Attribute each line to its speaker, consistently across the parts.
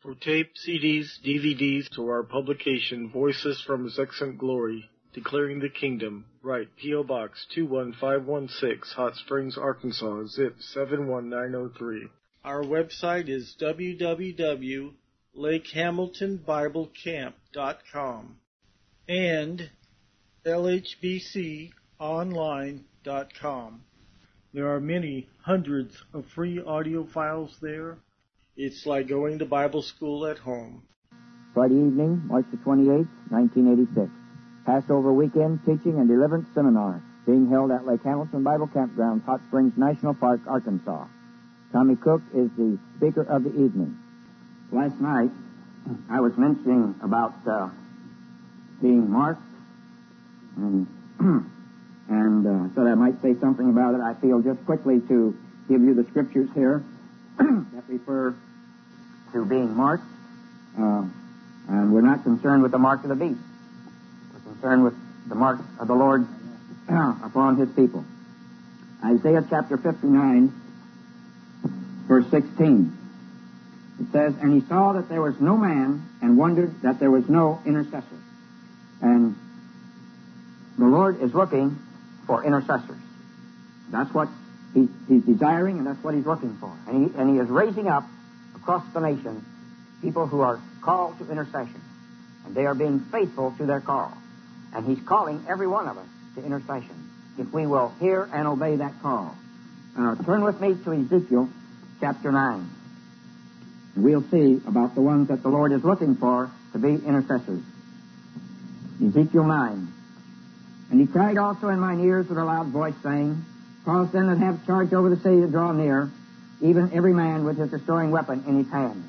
Speaker 1: For tape, CDs, DVDs, to our publication, Voices from His Excellent Glory, Declaring the Kingdom, write P.O. Box 21516, Hot Springs, Arkansas, zip 71903. Our website is www.lakehamiltonbiblecamp.com and lhbconline.com. There are many hundreds of free audio files there. It's like going to Bible school at home.
Speaker 2: Friday evening, March the 28th, 1986. Passover weekend teaching and deliverance seminar being held at Lake Hamilton Bible Campgrounds, Hot Springs National Park, Arkansas. Tommy Cook is the speaker of the evening. Last night, I was mentioning about being marked, and thought I might say something about it. I feel just quickly to give you the scriptures here that refer to being marked, and we're not concerned with the mark of the beast. We're concerned with the mark of the Lord upon His people. Isaiah chapter 59, verse 16. It says, "And he saw that there was no man, and wondered that there was no intercessor." And the Lord is looking for intercessors. That's what He's desiring, and that's what He's looking for. And he is raising up across the nation people who are called to intercession. And they are being faithful to their call. And He's calling every one of us to intercession, if we will hear and obey that call. Turn with me to Ezekiel chapter 9. And we'll see about the ones that the Lord is looking for to be intercessors. Ezekiel 9. "And he cried also in mine ears with a loud voice, saying, Cause them that have charge over the city to draw near, even every man with his destroying weapon in his hand.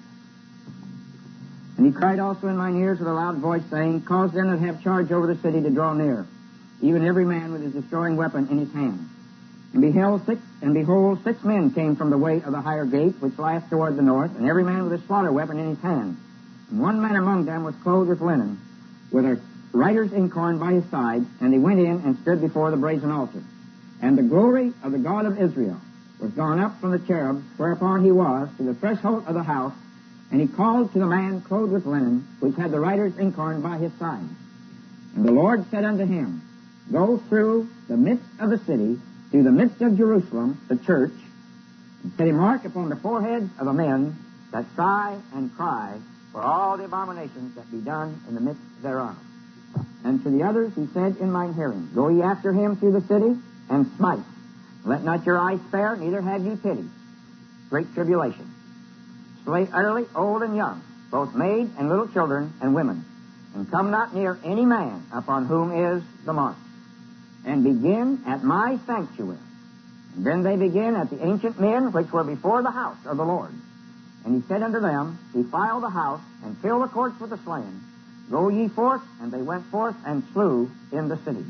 Speaker 2: And he cried also in mine ears with a loud voice, saying, Cause them that have charge over the city to draw near, even every man with his destroying weapon in his hand. And behold, 6 men came from the way of the higher gate, which lieth toward the north, and every man with his slaughter weapon in his hand. And one man among them was clothed with linen, with a writer's inkhorn by his side, and he went in and stood before the brazen altar. And the glory of the God of Israel was gone up from the cherub whereupon he was to the threshold of the house, and he called to the man clothed with linen, which had the writer's inkhorn by his side. And the Lord said unto him, Go through the midst of the city, to the midst of Jerusalem, the church, and set a mark upon the foreheads of the men that sigh and cry for all the abominations that be done in the midst thereof. And to the others he said in mine hearing, Go ye after him through the city, and smite. Let not your eyes spare, neither have ye pity. Great tribulation. Slay utterly old and young, both maid and little children and women, and come not near any man upon whom is the mark. And begin at my sanctuary. And then they begin at the ancient men which were before the house of the Lord. And he said unto them, Defile the house, and fill the courts with the slain. Go ye forth. And they went forth and slew in the city.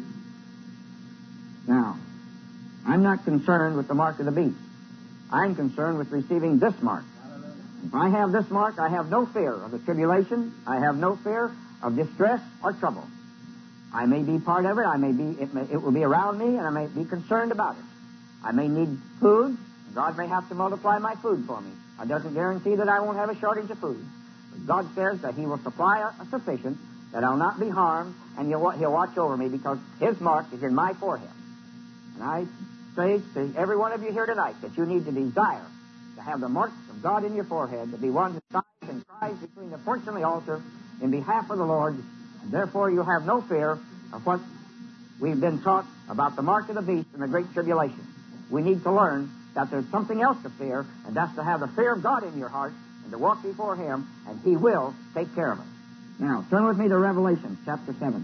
Speaker 2: Now, I'm not concerned with the mark of the beast. I'm concerned with receiving this mark. If I have this mark, I have no fear of the tribulation. I have no fear of distress or trouble. I may be part of it. It will be around me, and I may be concerned about it. I may need food. God may have to multiply my food for me. It doesn't guarantee that I won't have a shortage of food. But God says that He will supply a sufficient, that I'll not be harmed, and He'll watch over me because His mark is in my forehead. And I say to every one of you here tonight that you need to desire to have the marks of God in your forehead, to be one who sighs and cries between the porch and the altar in behalf of the Lord. And therefore you have no fear of what we've been taught about the mark of the beast and the great tribulation. We need to learn that there's something else to fear, and that's to have the fear of God in your heart and to walk before Him, and He will take care of us. Now, turn with me to Revelation chapter 7.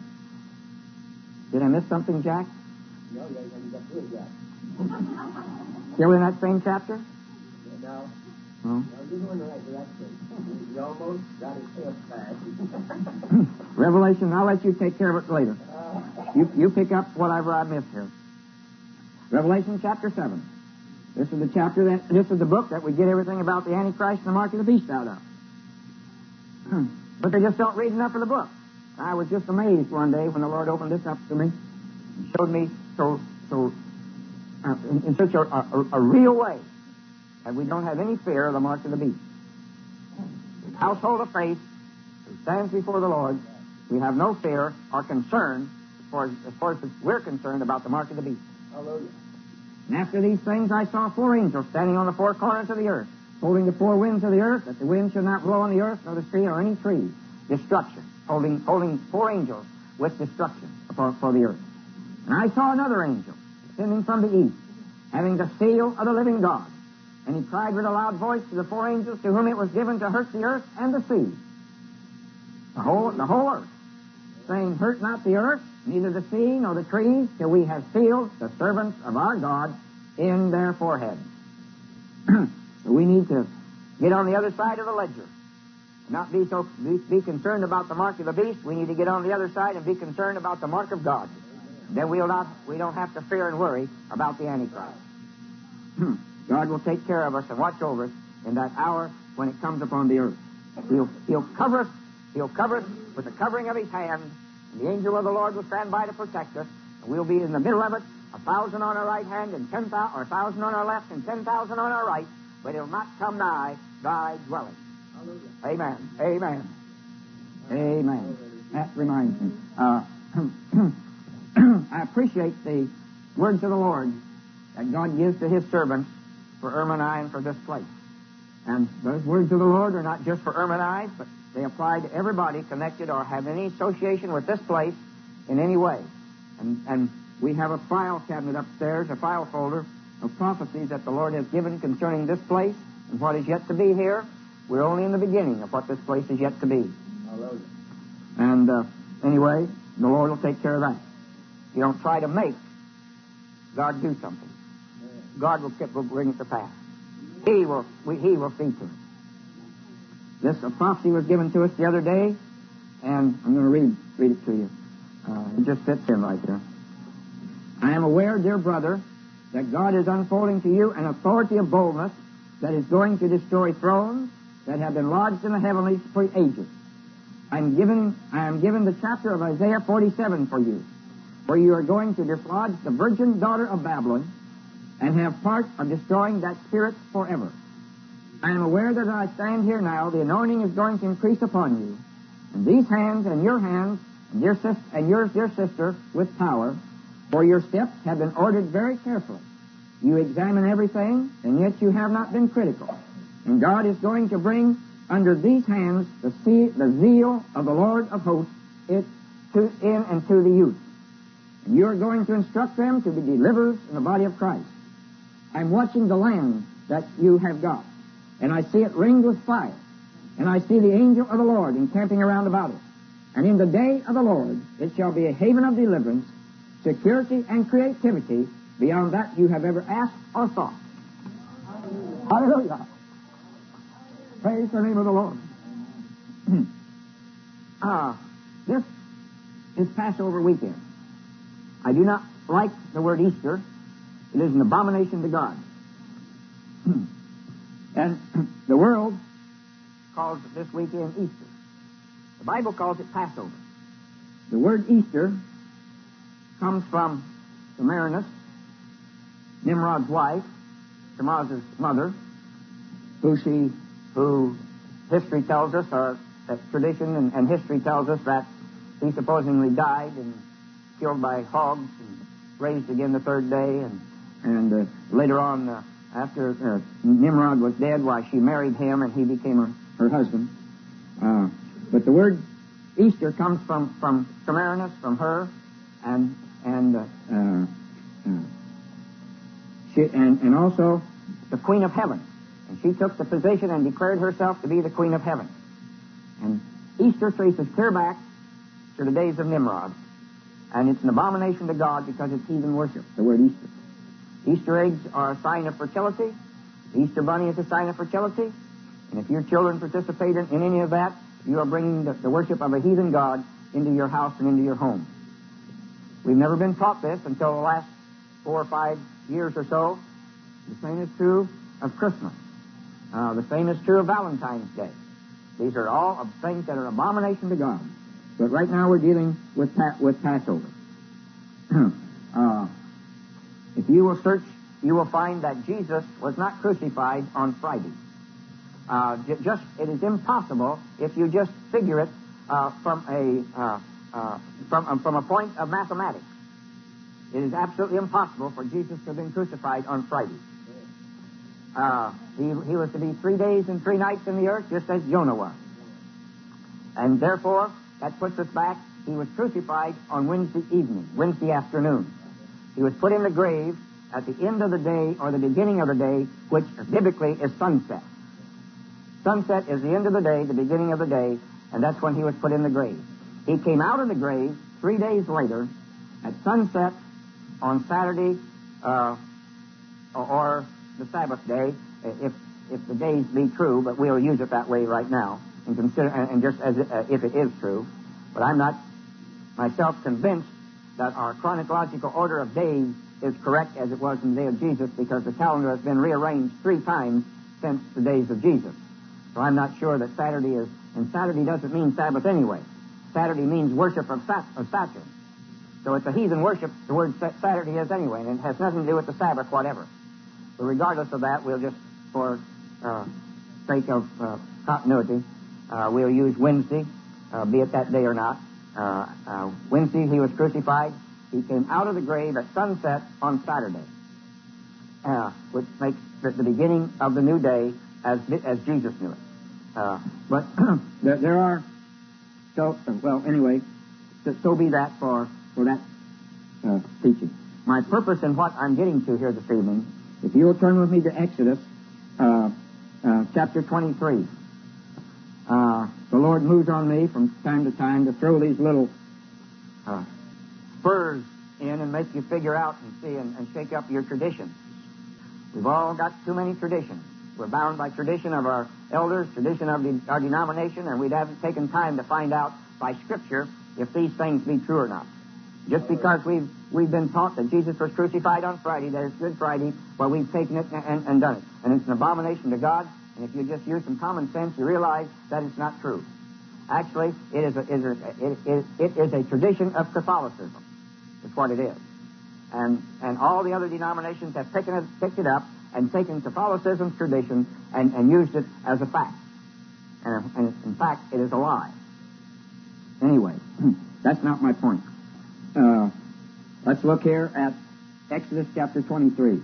Speaker 2: Did I miss something, Jack?
Speaker 3: No, you got good, Jack.
Speaker 2: Still in that same chapter?
Speaker 3: No.
Speaker 2: No?
Speaker 3: No, you're going the right direction. You almost got it hit back.
Speaker 2: Revelation, I'll let you take care of it later. You pick up whatever I missed here. Revelation chapter 7. This is the book that we get everything about the Antichrist and the mark of the beast out of. But they just don't read enough of the book. I was just amazed one day when the Lord opened this up to me and showed me in such a real way that we don't have any fear of the mark of the beast. household of faith who stands before the Lord, we have no fear or concern as far as we're concerned about the mark of the beast.
Speaker 3: Hallelujah.
Speaker 2: And after these things I saw 4 angels standing on the 4 corners of the earth, holding the 4 winds of the earth, that the wind should not blow on the earth, nor the sea, or any tree. Destruction. Holding 4 angels with destruction for the earth. And I saw another angel descending from the east, having the seal of the living God. And he cried with a loud voice to the 4 angels to whom it was given to hurt the earth and the sea, the whole earth, saying, hurt not the earth, neither the sea nor the trees, till we have sealed the servants of our God in their foreheads. So we need to get on the other side of the ledger. Not be concerned about the mark of the beast. We need to get on the other side and be concerned about the mark of God. Then we don't have to fear and worry about the Antichrist. God will take care of us and watch over us in that hour when it comes upon the earth. He'll cover us. He'll cover us with the covering of His hand, and the angel of the Lord will stand by to protect us. And we'll be in the middle of it, 1,000 on our right hand and 10,000, or 1,000 on our left and 10,000 on our right, but it'll not come nigh thy dwelling. Amen. Amen. Amen. That reminds me. I appreciate the words of the Lord that God gives to His servants for Irma and I and for this place. And those words of the Lord are not just for Irma and I, but they apply to everybody connected or have any association with this place in any way. And we have a file cabinet upstairs, a file folder of prophecies that the Lord has given concerning this place and what is yet to be here. We're only in the beginning of what this place is yet to be.
Speaker 3: Hallelujah.
Speaker 2: And anyway, the Lord will take care of that. You don't try to make God do something. God will bring it to pass. He will see to it. This prophecy was given to us the other day, and I'm going to read it to you. It just fits in right there. I am aware, dear brother, that God is unfolding to you an authority of boldness that is going to destroy thrones that have been lodged in the heavenlies for ages. I am given the chapter of Isaiah 47 for you, where you are going to dislodge the virgin daughter of Babylon and have part of destroying that spirit forever. I am aware that as I stand here now, the anointing is going to increase upon you, and these hands and your hands and your sister with power, for your steps have been ordered very carefully. You examine everything, and yet you have not been critical. And God is going to bring under these hands the zeal of the Lord of hosts in and to the youth. And you are going to instruct them to be deliverers in the body of Christ. I'm watching the land that you have got, and I see it ringed with fire, and I see the angel of the Lord encamping around about it. And in the day of the Lord it shall be a haven of deliverance, security, and creativity beyond that you have ever asked or thought. Hallelujah. Praise the name of the Lord. This is Passover weekend. I do not like the word Easter. It is an abomination to God. And the world calls this weekend Easter. The Bible calls it Passover. The word Easter comes from Semiramis, Nimrod's wife, Tammuz's mother, who history tells us, or that tradition and history tells us that he supposedly died and killed by hogs and raised again the third day, and later on, after Nimrod was dead, why she married him and he became her husband. But the word Easter comes from Semiramis, from her, and also the Queen of Heaven. And she took the position and declared herself to be the Queen of Heaven. And Easter traces clear back to the days of Nimrod. And it's an abomination to God because it's heathen worship, the word Easter. Easter eggs are a sign of fertility. The Easter bunny is a sign of fertility. And if your children participate in any of that, you are bringing the worship of a heathen god into your house and into your home. We've never been taught this until the last 4 or 5 years or so. The same is true of Christmas. The same is true of Valentine's Day. These are all of things that are abomination to God. But right now we're dealing with Passover. If you will search, you will find that Jesus was not crucified on Friday. It is impossible if you just figure it from a point of mathematics. It is absolutely impossible for Jesus to have been crucified on Friday. He was to be 3 days and 3 nights in the earth, just as Jonah was. And therefore, that puts us back. He was crucified on Wednesday evening, Wednesday afternoon. He was put in the grave at the end of the day or the beginning of the day, which biblically is sunset. Sunset is the end of the day, the beginning of the day, and that's when he was put in the grave. He came out of the grave 3 days later at sunset on Saturday or the Sabbath day, if the days be true, but we'll use it that way right now and consider and just as if it is true. But I'm not myself convinced that our chronological order of days is correct as it was in the day of Jesus, because the calendar has been rearranged 3 times since the days of Jesus. So I'm not sure that Saturday is, and Saturday doesn't mean Sabbath anyway. Saturday means worship of Saturn. So it's a heathen worship, the word Saturday is anyway, and it has nothing to do with the Sabbath whatever. But regardless of that, we'll just, for sake of continuity, we'll use Wednesday, be it that day or not. Wednesday he was crucified. He came out of the grave at sunset on Saturday, which makes the beginning of the new day as Jesus knew it. But there are, so be that for that teaching. My purpose in what I'm getting to here this evening, if you'll turn with me to Exodus chapter 23. The Lord moves on me from time to time to throw these little spurs in and make you figure out and see and shake up your traditions. We've all got too many traditions. We're bound by tradition of our elders, tradition of our denomination, and we haven't taken time to find out by Scripture if these things be true or not. Just because we've been taught that Jesus was crucified on Friday, there's Good Friday, well, we've taken it and done it. And it's an abomination to God, and if you just use some common sense, you realize that it's not true. Actually, it is a tradition of Catholicism. That's what it is. And all the other denominations have picked it up and taken Catholicism's tradition and used it as a fact. And in fact, it is a lie. Anyway, that's not my point. Let's look here at Exodus chapter 23.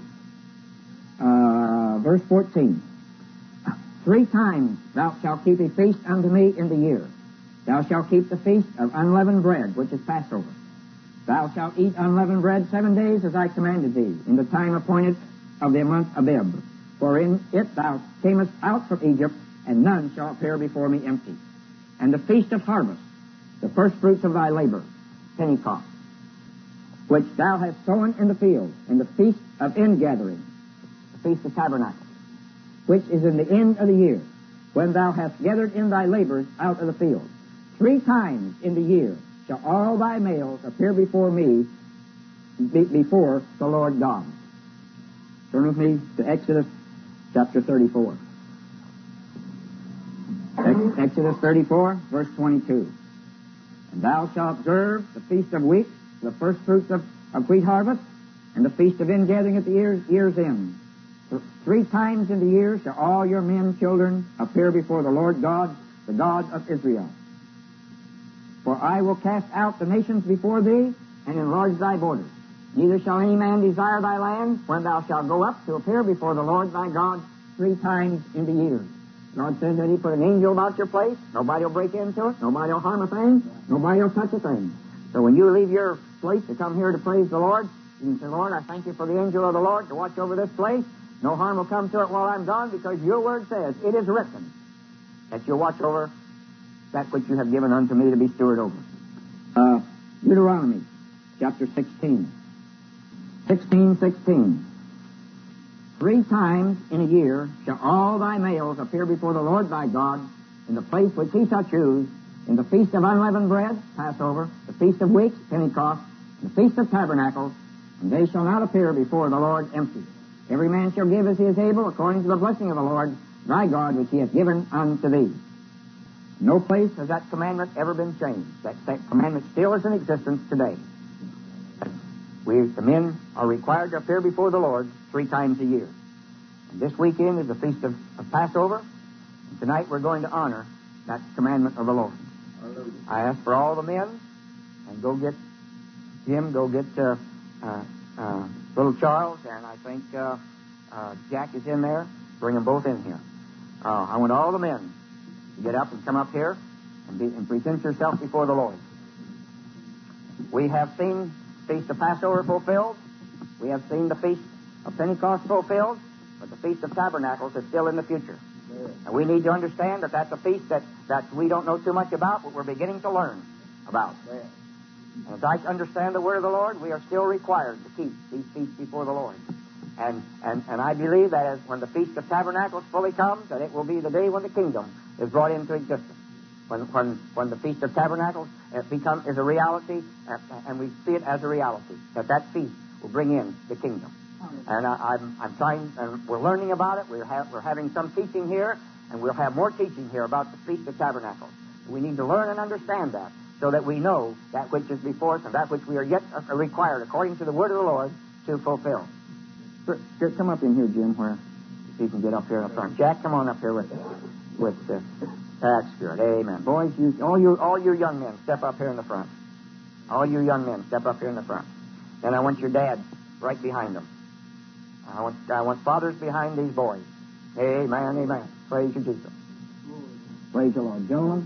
Speaker 2: Verse 14. 3 times thou shalt keep a feast unto me in the year. Thou shalt keep the feast of unleavened bread, which is Passover. Thou shalt eat unleavened bread 7 days, as I commanded thee, in the time appointed of the month Abib. For in it thou camest out from Egypt, and none shall appear before me empty. And the feast of harvest, the first fruits of thy labor, Pentecost, which thou hast sown in the field, and the feast of ingathering, the feast of tabernacles, which is in the end of the year, when thou hast gathered in thy labors out of the field. 3 times in the year shall all thy males appear before me, before the Lord God. Turn with me to Exodus chapter 34. Exodus 34, verse 22. And thou shalt observe the feast of weeks, the first fruits of wheat harvest, and the feast of ingathering at the year's end. 3 times in the year shall all your men, children, appear before the Lord God, the God of Israel. For I will cast out the nations before thee, and enlarge thy borders. Neither shall any man desire thy land, when thou shalt go up to appear before the Lord thy God 3 times in the year. God says that he put an angel about your place. Nobody will break into it. Nobody will harm a thing. Nobody will touch a thing. So when you leave your place to come here to praise the Lord, you can say, Lord, I thank you for the angel of the Lord to watch over this place. No harm will come to it while I'm gone, because your word says, it is written, that you'll watch over that which you have given unto me to be steward over. Deuteronomy chapter 16. 16:16. 3 times in a year shall all thy males appear before the Lord thy God in the place which he shall choose, in the feast of unleavened bread, Passover, the feast of weeks, Pentecost, the feast of tabernacles, and they shall not appear before the Lord empty. Every man shall give as he is able, according to the blessing of the Lord thy God, which he hath given unto thee. No place has that commandment ever been changed. That commandment still is in existence today. The men are required to appear before the Lord 3 times a year. And this weekend is the feast of Passover. Tonight we're going to honor that commandment of the Lord. I ask for all the men, and go get Jim, go get little Charles, and I think Jack is in there. Bring them both in here. I want all the men to get up and come up here and present yourself before the Lord. We have seen the Feast of Passover fulfilled. We have seen the Feast of Pentecost fulfilled, but the Feast of Tabernacles is still in the future. And we need to understand that that's a feast that we don't know too much about, but we're beginning to learn about. And as I understand the word of the Lord, we are still required to keep these feasts before the Lord. And I believe that when the Feast of Tabernacles fully comes, that it will be the day when the kingdom is brought into existence. When the Feast of Tabernacles is a reality, and we see it as a reality, that feast will bring in the kingdom. And I'm trying, and we're learning about it. We're having some teaching here, and we'll have more teaching here about the Feast of Tabernacles. We need to learn and understand that, so that we know that which is before us and that which we are yet required, according to the word of the Lord, to fulfill. Here, come up in here, Jim, where you can get up here up front. Jack, come on up here with that's good. Amen. Boys, all you young men, step up here in the front. All you young men, step up here in the front. And I want your dads right behind them. I want fathers behind these boys. Amen, amen. Praise you, Jesus. Praise the Lord. Gentlemen.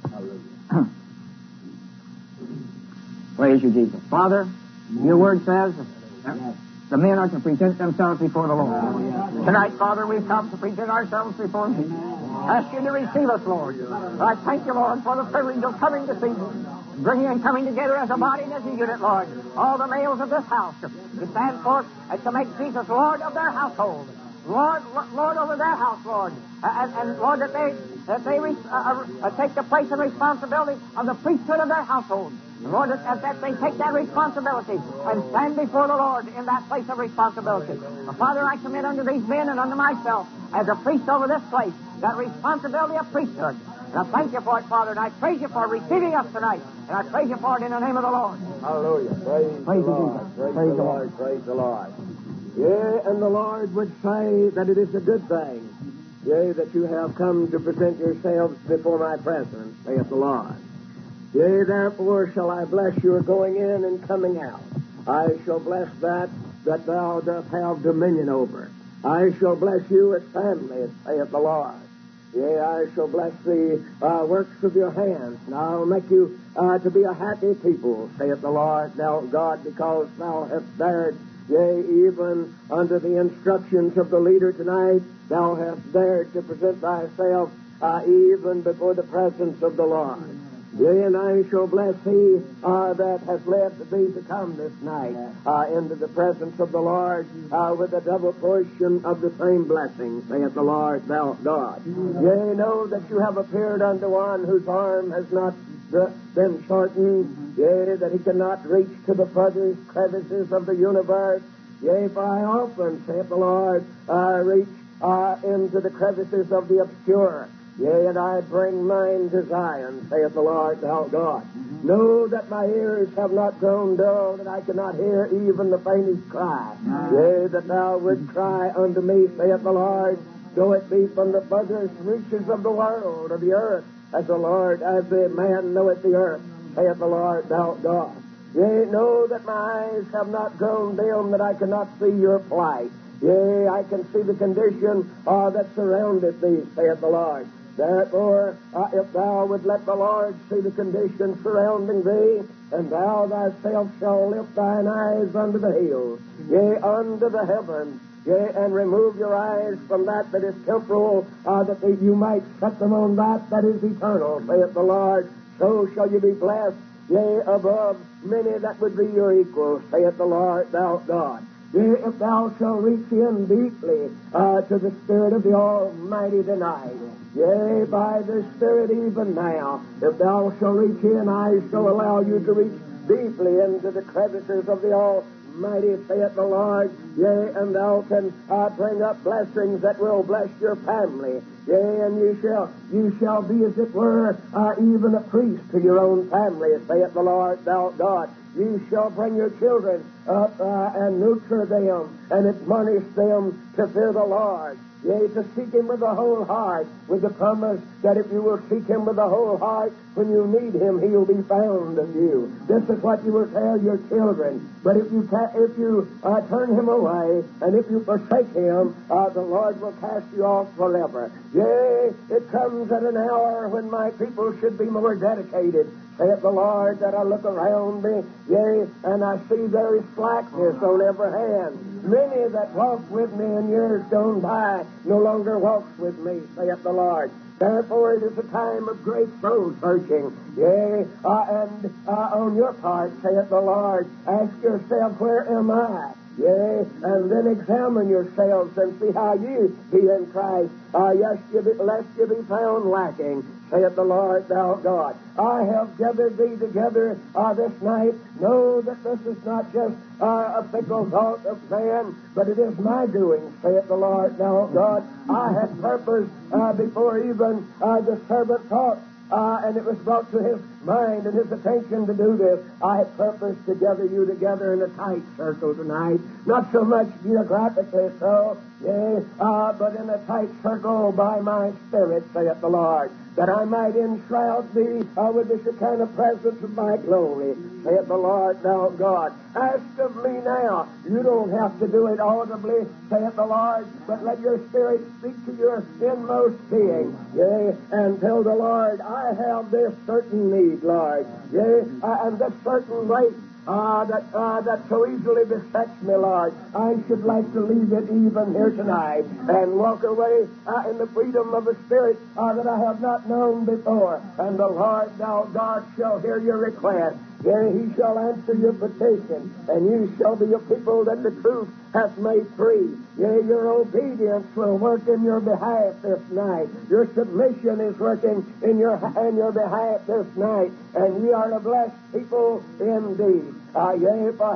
Speaker 2: Praise you, Jesus. Father, your word says the men are to present themselves before the Lord. Tonight, Father, we've come to present ourselves before you. Ask you to receive us, Lord. I thank you, Lord, for the privilege of coming this evening, bringing and coming together as a body and as a unit, Lord. All the males of this house to stand forth and to make Jesus Lord of their household. Lord over their house, Lord. And Lord, that they take the place and responsibility of the priesthood of their household. Lord, that they take that responsibility and stand before the Lord in that place of responsibility. Father, I commit unto these men and unto myself, as a priest over this place, that responsibility of priesthood. And I thank you for it, Father, and I praise you for receiving us tonight. And I praise you for it in the name of the Lord.
Speaker 3: Hallelujah. Praise the Lord. Praise the Lord. Praise the Lord. Yea, and the Lord would say that it is a good thing, yea, that you have come to present yourselves before my presence, saith the Lord. Yea, therefore shall I bless your going in and coming out. I shall bless that thou dost have dominion over. I shall bless you as family, saith the Lord. Yea, I shall bless the works of your hands, and I'll make you to be a happy people, saith the Lord, thou God, because thou hast dared, yea, even under the instructions of the leader tonight, thou hast dared to present thyself even before the presence of the Lord. Yea, and I shall bless he that has led thee to come this night into the presence of the Lord with a double portion of the same blessing, saith the Lord, thou God. Yea, know that you have appeared unto one whose arm has not been shortened, yea, that he cannot reach to the furthest crevices of the universe. Yea, for I often, saith the Lord, reach into the crevices of the obscure. Yea, and I bring mine to Zion, saith the Lord, thou God. Know that my ears have not grown dull, that I cannot hear even the faintest cry. Yea, that thou wouldst cry unto me, saith the Lord, though it be from the furthest reaches of the world, of the earth, as the man knoweth the earth, saith the Lord, thou God. Yea, know that my eyes have not grown dim, that I cannot see your plight. Yea, I can see the condition that surroundeth thee, saith the Lord. Therefore, if thou would let the Lord see the condition surrounding thee, and thou thyself shalt lift thine eyes unto the hills, yea, unto the heavens, yea, and remove your eyes from that is temporal, that you might set them on that is eternal, saith the Lord, so shall you be blessed, yea, above many that would be your equals, saith the Lord, thou God. Yea, if thou shalt reach in deeply to the Spirit of the Almighty tonight, yea, by the Spirit even now, if thou shalt reach in, I shall allow you to reach deeply into the crevices of the Almighty, saith the Lord. Yea, and thou can bring up blessings that will bless your family. Yea, and you shall be, as it were, even a priest to your own family, saith the Lord, thou God. you shall bring your children up and nurture them and admonish them to fear the Lord. Yea, to seek Him with the whole heart, with the promise that if you will seek Him with the whole heart, when you need Him, He'll be found of you. This is what you will tell your children. But if you turn Him away, and if you forsake Him, the Lord will cast you off forever. Yea, it comes at an hour when my people should be more dedicated, saith the Lord, that I look around me, yea, and I see there is slackness on every hand. Many that walked with me in years gone by no longer walks with me, saith the Lord. Therefore it is a time of great soul searching. Yea, and on your part, saith the Lord, ask yourself, where am I? Yea, and then examine yourselves and see how you be in Christ, lest you be found lacking, saith the Lord thou God. I have gathered thee together this night. Know that this is not just a fickle thought of man, but it is my doing, saith the Lord thou God. I had purpose before even the servant thought, and it was brought to his mind and his attention to do this. I had purposed to gather you together in a tight circle tonight, not so much geographically so, yea, but in a tight circle by my Spirit, saith the Lord, that I might enshroud thee with the Shekinah presence of my glory, saith the Lord thou God. Ask of me now. You don't have to do it audibly, saith the Lord, but let your spirit speak to your inmost being, yea, and tell the Lord, I have this certain need, Lord, yea, and this certain weight that so easily besets me, Lord. I should like to leave it even here tonight and walk away in the freedom of a spirit that I have not known before. And the Lord, thou God, shall hear your request. Yea, He shall answer your petition, and you shall be a people that the truth hath made free. Yea, your obedience will work in your behalf this night. Your submission is working in your behalf this night, and ye are a blessed people indeed. Yea, for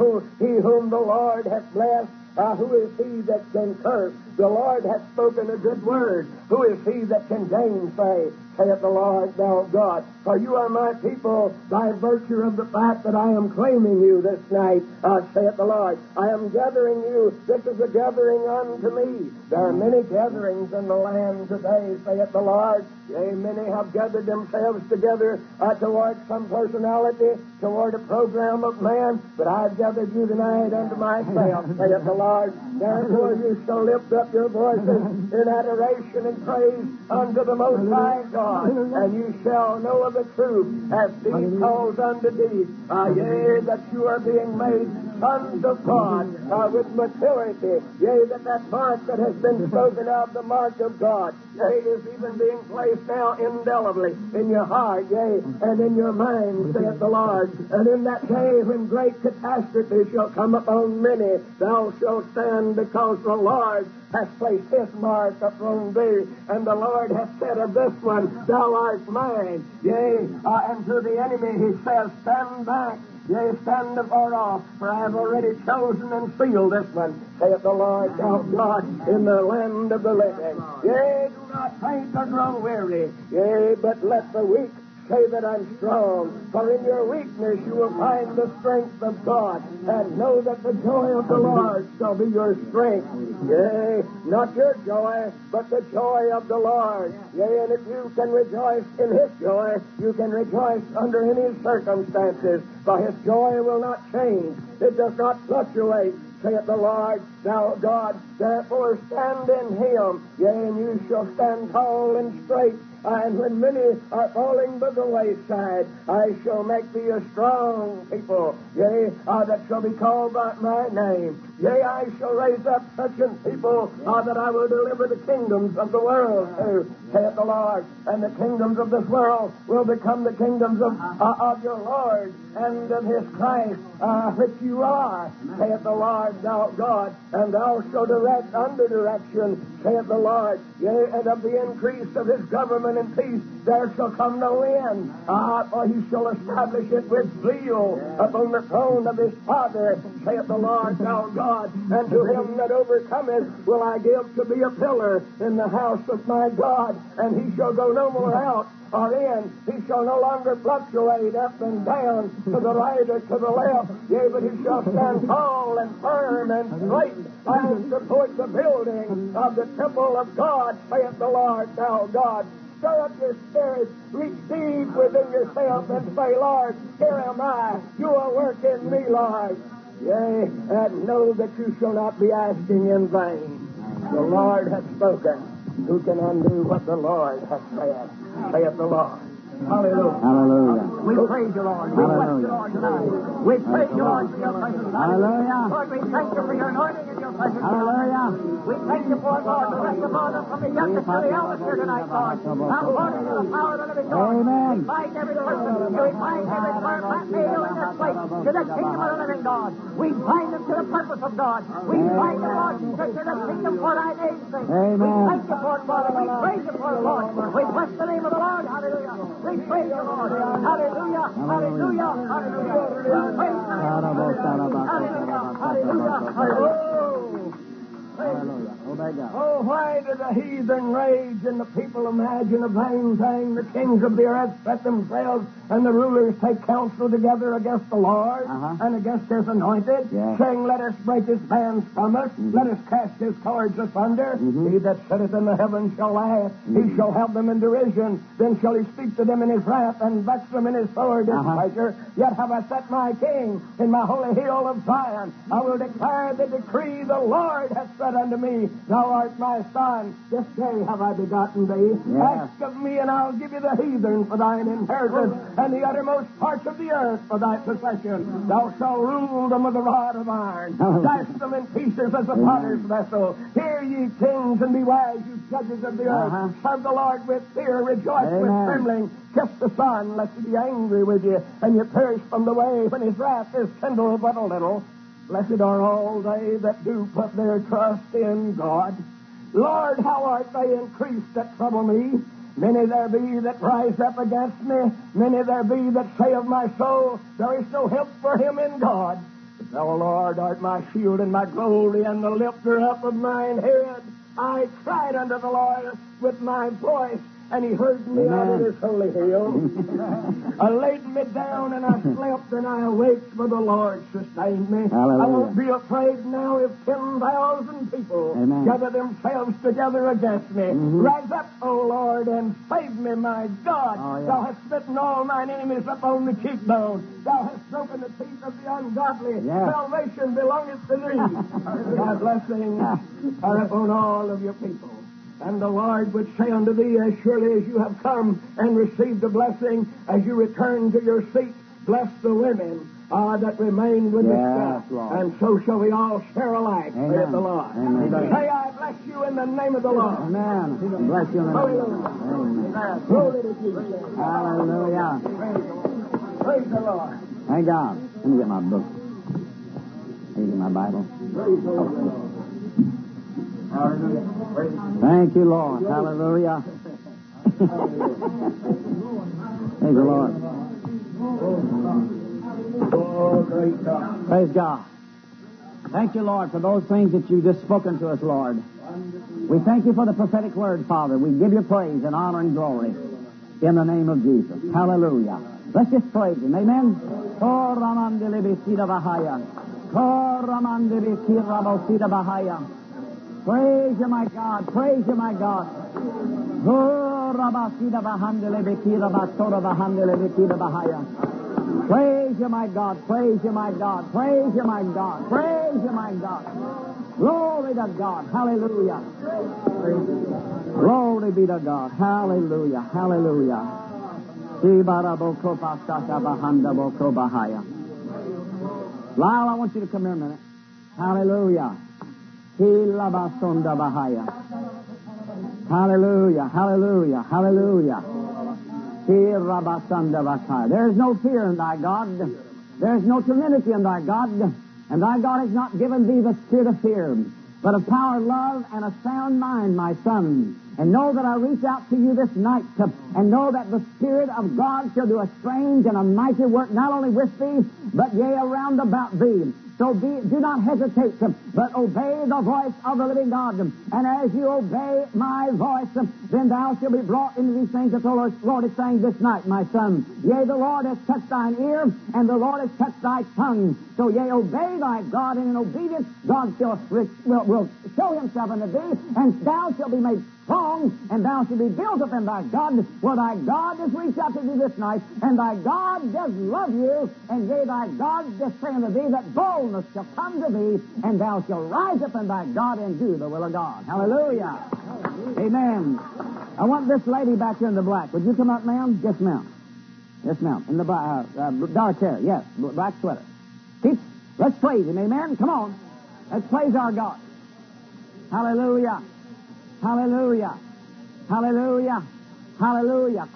Speaker 3: he whom the Lord hath blessed, who is he that can curse? The Lord hath spoken a good word. Who is he that can gainsay? Saith the Lord thou God. For you are my people by virtue of the fact that I am claiming you this night, saith the Lord. I am gathering you. This is a gathering unto me. There are many gatherings in the land today, saith the Lord. Yea, many have gathered themselves together toward some personality, toward a program of man, but I've gathered you tonight unto myself, saith the Lord. Therefore you shall lift up your voices in adoration and praise unto the Most High God, and you shall know of the truth as deed calls unto deed. Yea, that you are being made sons of God with maturity. Yea, that mark that has been spoken of, the mark of God, yea, is even being placed now indelibly in your heart, yea, and in your mind, saith the Lord. And in that day when great catastrophe shall come upon many, thou shalt stand, because the Lord hath placed His mark upon thee, and the Lord hath said of this one, thou art mine. Yea, and to the enemy He says, stand back. Yea, stand afar off, for I have already chosen and sealed this one, saith the Lord thou God, in the land of the living. Yea, do not faint or grow weary. Yea, but let the weak say that I'm strong, for in your weakness you will find the strength of God, and know that the joy of the Lord shall be your strength. Yea, not your joy, but the joy of the Lord. Yea, and if you can rejoice in His joy, you can rejoice under any circumstances, for His joy will not change. It does not fluctuate, saith the Lord thou God. Therefore stand in Him, yea, and you shall stand tall and straight. And when many are falling by the wayside, I shall make thee a strong people, yea, that shall be called by my name. Yea, I shall raise up such a people that I will deliver the kingdoms of the world to, saith the Lord. And the kingdoms of this world will become the kingdoms of your Lord and of His Christ, which you are, saith the Lord thou God. And thou shalt direct under direction, saith the Lord. Yea, and of the increase of His government and peace there shall come no end. For He shall establish it with zeal upon the throne of His Father, saith the Lord thou God. And to him that overcometh will I give to be a pillar in the house of my God, and he shall go no more out or in. He shall no longer fluctuate up and down, to the right or to the left. Yea, but he shall stand tall and firm and straight, and support the building of the temple of God, saith the Lord. Now, God, stir up your spirit, reach deep within yourself, and say, Lord, here am I. You are working me, Lord. Yea, and know that you shall not be asking in vain. The Lord hath spoken. Who can undo what the Lord hath said? Saith the Lord. Hallelujah.
Speaker 2: Hallelujah.
Speaker 3: We praise you, Lord. We bless you, Lord, tonight. We praise you, Lord, for your presence.
Speaker 2: Hallelujah.
Speaker 3: Lord, we thank you for your anointing and your presence.
Speaker 2: Hallelujah.
Speaker 3: We thank you for it, Lord, the rest of all from the youngest to the eldest here tonight, Lord. Now, according to the power of the living God,
Speaker 2: Amen.
Speaker 3: we bind every person, we bind every firm nail in this place to the kingdom of the living God. We bind them to the purpose of God. We bind them, Lord Jesus, to the kingdom for thy name's sake.
Speaker 2: Amen.
Speaker 3: We thank you for it, Father. We praise you for it, Lord. We bless the name of the Lord. Hallelujah. We praise you, Lord. Hallelujah. Hallelujah. Hallelujah. Praise the name of the Lord. Hallelujah. Hallelujah. Hallelujah.
Speaker 2: Hallelujah. Obey God.
Speaker 3: Oh, why do the heathen rage and the people imagine a vain thing? The kings of the earth set themselves and the rulers take counsel together against the Lord and against his anointed, saying, let us break his bands from us, let us cast his cords asunder. He that sitteth in the heavens shall laugh, he shall have them in derision, then shall he speak to them in his wrath and vex them in his sword displeasure. Yet have I set my king in my holy hill of Zion. I will declare the decree the Lord hath said unto me, thou art my son, this day have I begotten thee. Ask of me, and I'll give you the heathen for thine inheritance, and the uttermost parts of the earth for thy possession. Thou shalt rule them with a rod of iron, dash them in pieces as a potter's vessel. Hear ye kings, and be wise, you judges of the earth. Serve the Lord with fear, rejoice with trembling. Kiss the Son, lest he be angry with you, and you perish from the way when his wrath is kindled but a little. Blessed are all they that do put their trust in God. Lord, how art they increased that trouble me? Many there be that rise up against me. Many there be that say of my soul, there is no help for him in God. But thou, Lord, art my shield and my glory, and the lifter up of mine head. I cried unto the Lord with my voice, and he heard me out of his holy hill. I laid me down and I slept and I awaked, for the Lord sustained me.
Speaker 2: Hallelujah.
Speaker 3: I won't be afraid now if 10,000 people gather themselves together against me. Rise up, O Lord, and save me, my God. Thou hast smitten all mine enemies upon the cheekbone. Thou hast broken the teeth of the ungodly. Salvation belongeth to thee. Thy blessings are upon all of your people. And the Lord would say unto thee, as surely as you have come and received the blessing, as you return to your seat, bless the women that remain with us. And so shall we all share alike, saith the Lord. Say, I bless you in the name of the Lord.
Speaker 2: Amen. Bless you in the name of the Lord.
Speaker 3: Glory to Jesus.
Speaker 2: Hallelujah.
Speaker 3: Praise the Lord.
Speaker 2: Thank God. Let me get my book. Let me get my Bible.
Speaker 3: Praise the Lord. Hallelujah.
Speaker 2: Thank you, Lord. Hallelujah. Praise the Lord.
Speaker 3: Oh, great God.
Speaker 2: Praise God. Thank you, Lord, for those things that you've just spoken to us, Lord. We thank you for the prophetic word, Father. We give you praise and honor and glory in the name of Jesus. Hallelujah. Let's just praise him. Amen. Praise you, my God. Praise you, my God. Praise you, my God. Praise you, my God. Praise you, my God. Praise you, my God. Glory to God. Hallelujah. Glory be to God. Hallelujah. Hallelujah. Lyle, I want you to come here a minute. Hallelujah. Hallelujah, hallelujah, hallelujah. There's no fear in thy God. There's no timidity in thy God. And thy God has not given thee the spirit of fear, but of power, love, and a sound mind, my son. And know that I reach out to you this night, and know that the Spirit of God shall do a strange and a mighty work, not only with thee, but yea, around about thee. So do not hesitate, but obey the voice of the living God. And as you obey my voice, then thou shalt be brought into these things that the Lord is saying this night, my son. Yea, the Lord has touched thine ear, and the Lord has touched thy tongue. So, yea, obey thy God, and in obedience God will show himself unto thee, and thou shalt be made strong, and thou shalt be built up in thy God, for thy God does reach out to thee this night, and thy God does love you, and yea, thy God does say unto thee that boldness shall come to thee, and thou shalt rise up in thy God and do the will of God. Hallelujah. Amen. I want this lady back here in the black. Would you come up, ma'am? Dismount. Dismount. In the dark hair. Yes, black sweater. Let's praise him. Amen. Come on. Let's praise our God. Hallelujah. Hallelujah. Hallelujah. Hallelujah.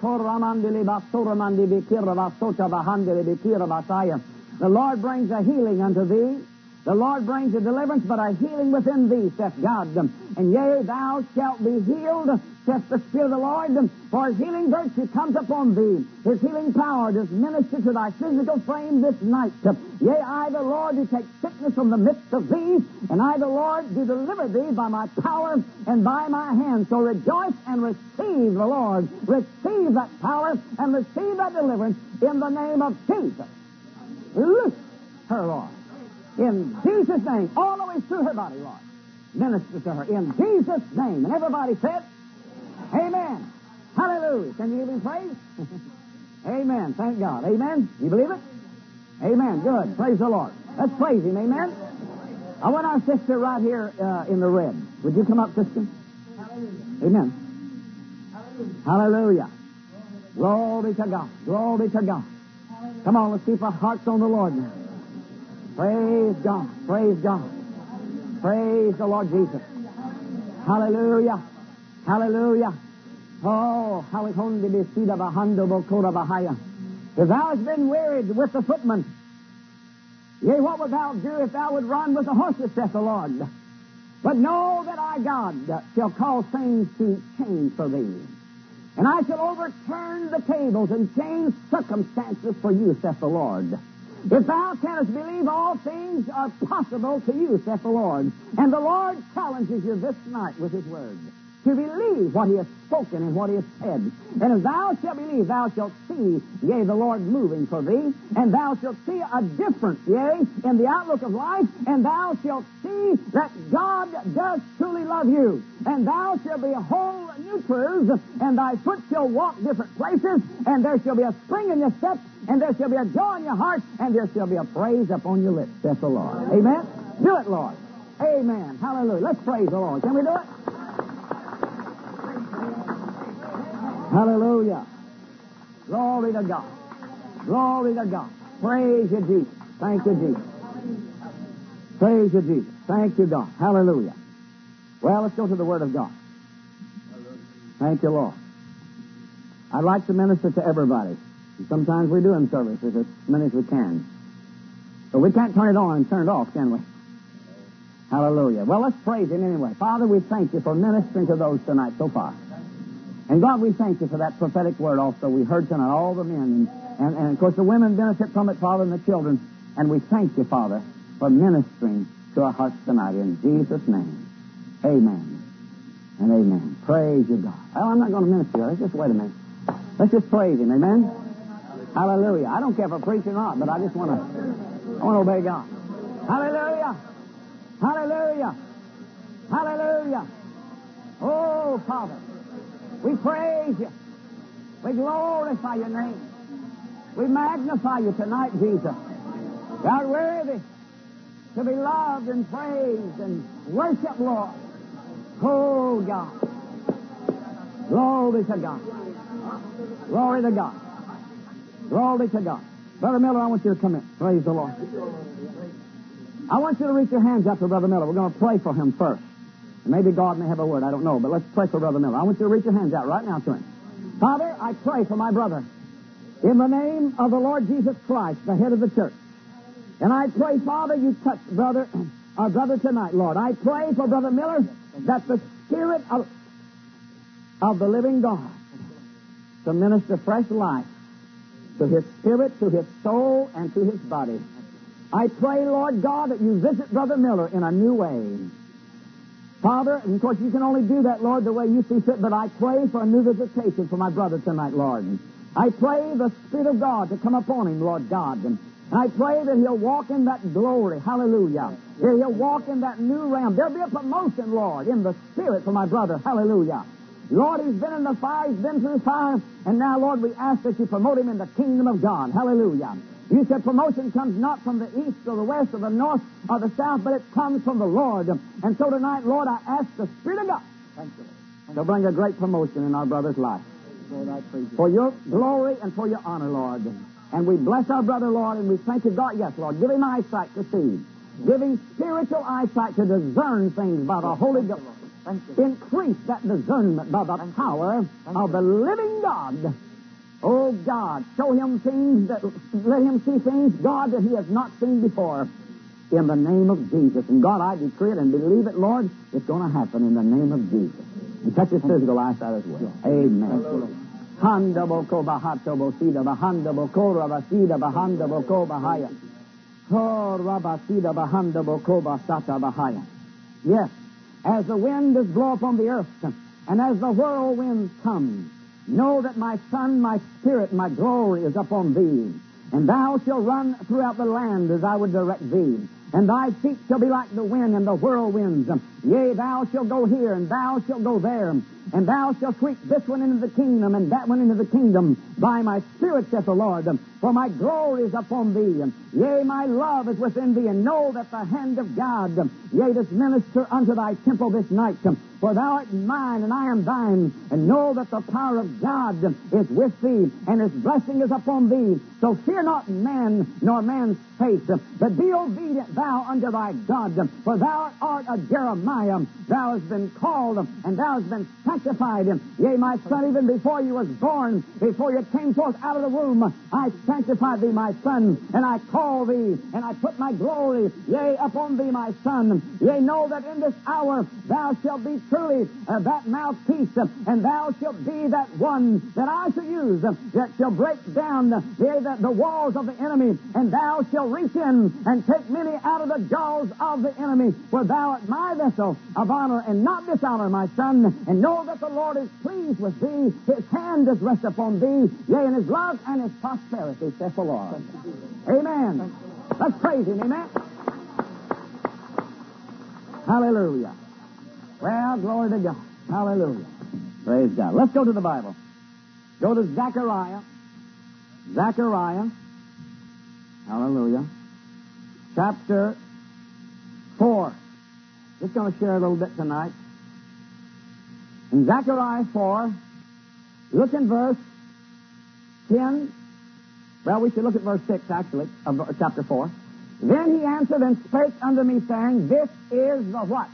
Speaker 2: The Lord brings a healing unto thee. The Lord brings a deliverance, but a healing within thee, saith God. And yea, thou shalt be healed, saith the Spirit of the Lord, for his healing virtue comes upon thee. His healing power does minister to thy physical frame this night. Yea, I, the Lord, do take sickness from the midst of thee, and I, the Lord, do deliver thee by my power and by my hand. So rejoice and receive the Lord. Receive that power and receive that deliverance in the name of Jesus. Loose her, Lord. In Jesus' name, all the way through her body, Lord. Minister to her in Jesus' name. And everybody said, amen. Hallelujah. Can you give him praise? Amen. Thank God. Amen. You believe it? Amen. Good. Praise the Lord. Let's praise him. Amen. I want our sister right here in the red. Would you come up, sister? Hallelujah. Amen. Hallelujah. Hallelujah. Glory to God. Glory to God. Hallelujah. Come on, let's keep our hearts on the Lord now. Praise God. Praise God. Praise the Lord Jesus. Hallelujah. Hallelujah. Oh, how it honed to be seed of a hundo bokora bahaya. If thou hast been wearied with the footman, yea, what wilt thou do if thou would run with the horses, saith the Lord? But know that I, God, shall cause things to change for thee. And I shall overturn the tables and change circumstances for you, saith the Lord. If thou canst believe, all things are possible to you, saith the Lord. And the Lord challenges you this night with his word, to believe what he has spoken and what he has said. And if thou shalt believe, thou shalt see, yea, the Lord moving for thee, and thou shalt see a difference, yea, in the outlook of life, and thou shalt see that God does truly love you. And thou shalt be whole new truths, and thy foot shall walk different places, and there shall be a spring in your step, and there shall be a joy in your heart, and there shall be a praise upon your lips, saith the Lord. Amen? Do it, Lord. Amen. Hallelujah. Let's praise the Lord. Can we do it? Hallelujah. Glory to God. Glory to God. Praise you, Jesus. Thank you, Jesus. Praise you, Jesus. Thank you, God. Hallelujah. Well, let's go to the Word of God. Thank you, Lord. I'd like to minister to everybody. Sometimes we do in services, as many as we can. But we can't turn it on and turn it off, can we? Hallelujah. Well, let's praise him anyway. Father, we thank you for ministering to those tonight so far. And God, we thank you for that prophetic word also we heard tonight, all the men. And of course, the women benefit from it, Father, and the children. And we thank you, Father, for ministering to our hearts tonight. In Jesus' name, amen and amen. Praise you, God. Well, I'm not going to minister. Let's just wait a minute. Let's just praise him. Amen? Hallelujah. I don't care if I preach or not, but I just want to obey God. Hallelujah. Hallelujah. Hallelujah. Oh, Father, we praise you. We glorify your name. We magnify you tonight, Jesus. You are worthy to be loved and praised and worshiped, Lord. Oh, God. Glory to God. Glory to God. Glory to God. Brother Miller, I want you to come in. Praise the Lord. I want you to reach your hands out to Brother Miller. We're going to pray for him first. And maybe God may have a word. I don't know. But let's pray for Brother Miller. I want you to reach your hands out right now to him. Father, I pray for my brother in the name of the Lord Jesus Christ, the head of the church. And I pray, Father, you touch our brother tonight, Lord. I pray for Brother Miller that the Spirit of the living God to minister fresh life to his spirit, to his soul, and to his body. I pray, Lord God, that you visit Brother Miller in a new way. Father, and of course you can only do that, Lord, the way you see fit, but I pray for a new visitation for my brother tonight, Lord. I pray the Spirit of God to come upon him, Lord God. And I pray that he'll walk in that glory, hallelujah. That he'll walk in that new realm. There'll be a promotion, Lord, in the Spirit for my brother, hallelujah. Lord, he's been in the fire, he's been through fire, and now, Lord, we ask that you promote him in the kingdom of God, hallelujah. You said promotion comes not from the east or the west or the north or the south, but it comes from the Lord. And so tonight, Lord, I ask the Spirit of God to bring a great promotion in our brother's life. Lord, I praise you. For your glory and for your honor, Lord. And we bless our brother, Lord, and we thank you, God. Yes, Lord, give him eyesight to see. Give him spiritual eyesight to discern things by the Holy Ghost. Increase that discernment by the power of the living God. Oh, God, show him things let him see things, God, that he has not seen before. In the name of Jesus. And God, I decree it and believe it, Lord, it's going to happen in the name of Jesus. And touch his physical eyesight as well. Amen. Handa boko bahato bosida bahanda boko rabasida bahanda boko bahaya. Oh, rabasida bahanda boko basata bahaya. Yes, as the wind does blow upon the earth, and as the whirlwind comes, know that my son, my spirit, my glory is upon thee. And thou shalt run throughout the land as I would direct thee. And thy feet shall be like the wind and the whirlwinds. Yea, thou shalt go here, and thou shalt go there. And thou shalt sweep this one into the kingdom, and that one into the kingdom. By my Spirit, saith the Lord. For my glory is upon thee. Yea, my love is within thee. And know that the hand of God, yea, does minister unto thy temple this night. For thou art mine, and I am thine. And know that the power of God is with thee, and his blessing is upon thee. So fear not man, nor man's face, but be obedient thou unto thy God. For thou art a Jeremiah. Thou hast been called, and thou hast been sanctified. Yea, my son, even before you was born, before you came forth out of the womb, I sanctified thee, my son, and I call thee, and I put my glory, yea, upon thee, my son. Yea, know that in this hour thou shalt be truly that mouthpiece, and thou shalt be that one that I shall use, that shall break down the walls of the enemy, and thou shalt reach in and take many out of the jaws of the enemy. For thou art my vessel of honor and not dishonor, my son. And know that the Lord is pleased with thee. His hand does rest upon thee, yea, in his love and his prosperity, saith the Lord. Amen. Let's praise him, amen. Hallelujah. Well, glory to God. Hallelujah. Praise God. Let's go to the Bible. Go to Zechariah. Zechariah. Hallelujah. Chapter 4. Just going to share a little bit tonight. In Zechariah 4, look in verse 10. Well, we should look at verse 6, actually, of chapter 4. Then he answered and spake unto me, saying, This is the what?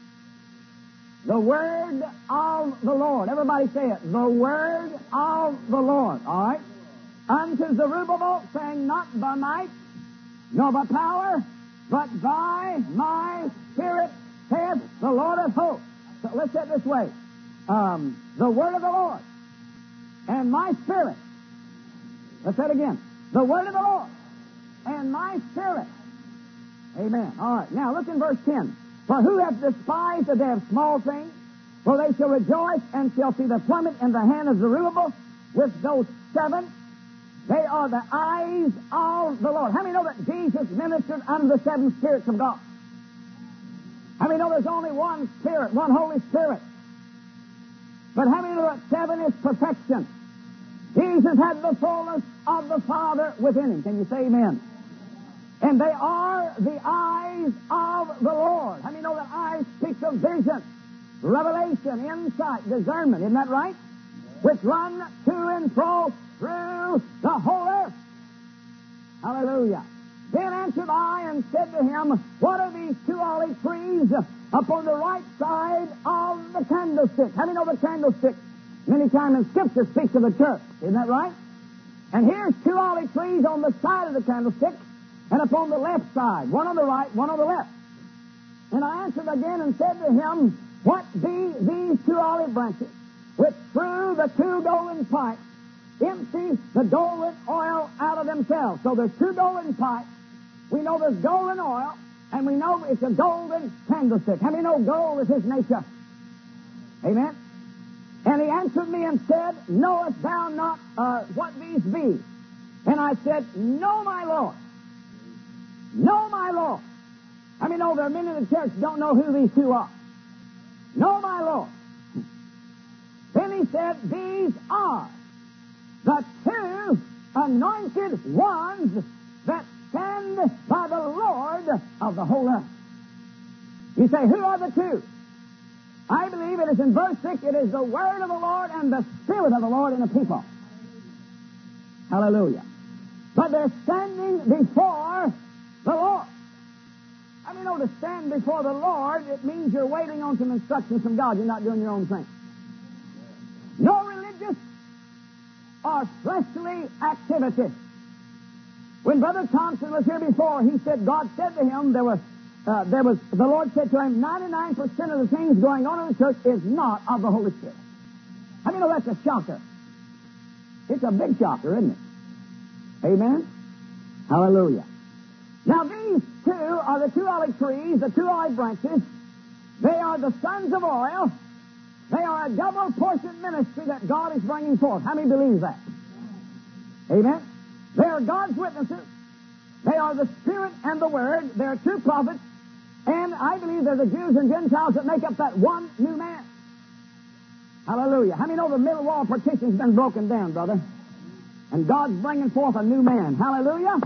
Speaker 2: The word of the Lord. Everybody say it. The word of the Lord. All right? Unto Zerubbabel, saying, Not by might, nor by power, but by my Spirit, saith the Lord of hosts. So let's say it this way. The word of the Lord and my Spirit. Let's say it again. The word of the Lord and my Spirit. Amen. All right. Now look in verse 10. For who hath despised the day of small things? For they shall rejoice and shall see the plummet in the hand of Zerubbabel with those 7. They are the eyes of the Lord. How many know that Jesus ministered unto the 7 spirits of God? How many know there's only one Spirit, one Holy Spirit? But how many know that 7 is perfection? Jesus had the fullness of the Father within him. Can you say amen? And they are the eyes of the Lord. How many know that eyes speaks of vision, revelation, insight, discernment? Isn't that right? Which run to and fro through the whole earth. Hallelujah. Then answered I and said to him, What are these 2 olive trees upon the right side of the candlestick? How do you know the candlestick? Many times in Scripture speaks of the church. Isn't that right? And here's 2 olive trees on the side of the candlestick, and upon the left side, one on the right, one on the left. And I answered again and said to him, What be these 2 olive branches, which through the 2 golden pipes empty the golden oil out of themselves? So there's 2 golden pipes, We know there's golden oil, and we know it's a golden candlestick. How many know gold is his nature? Amen? And he answered me and said, knowest thou not what these be? And I said, no, my Lord. No, my Lord. I mean, there are many in the church don't know who these two are. No, my Lord. Then he said, these are the two anointed ones that stand by the Lord of the whole earth. You say, who are the two? I believe it is in verse 6, it is the word of the Lord and the Spirit of the Lord in the people. Hallelujah. But they're standing before the Lord. I mean, to stand before the Lord, it means you're waiting on some instructions from God. You're not doing your own thing. No religious or fleshly activity. When Brother Thompson was here before, he said, God said to him, the Lord said to him, 99% of the things going on in the church is not of the Holy Spirit. How many know that's a shocker? It's a big shocker, isn't it? Amen? Hallelujah. Now these two are the two olive trees, the two olive branches. They are the sons of oil. They are a double portion ministry that God is bringing forth. How many believe that? Amen? They are God's witnesses. They are the Spirit and the Word. There are two prophets. And I believe they're the Jews and Gentiles that make up that one new man. Hallelujah. How many know the middle wall partition's been broken down, brother? And God's bringing forth a new man. Hallelujah.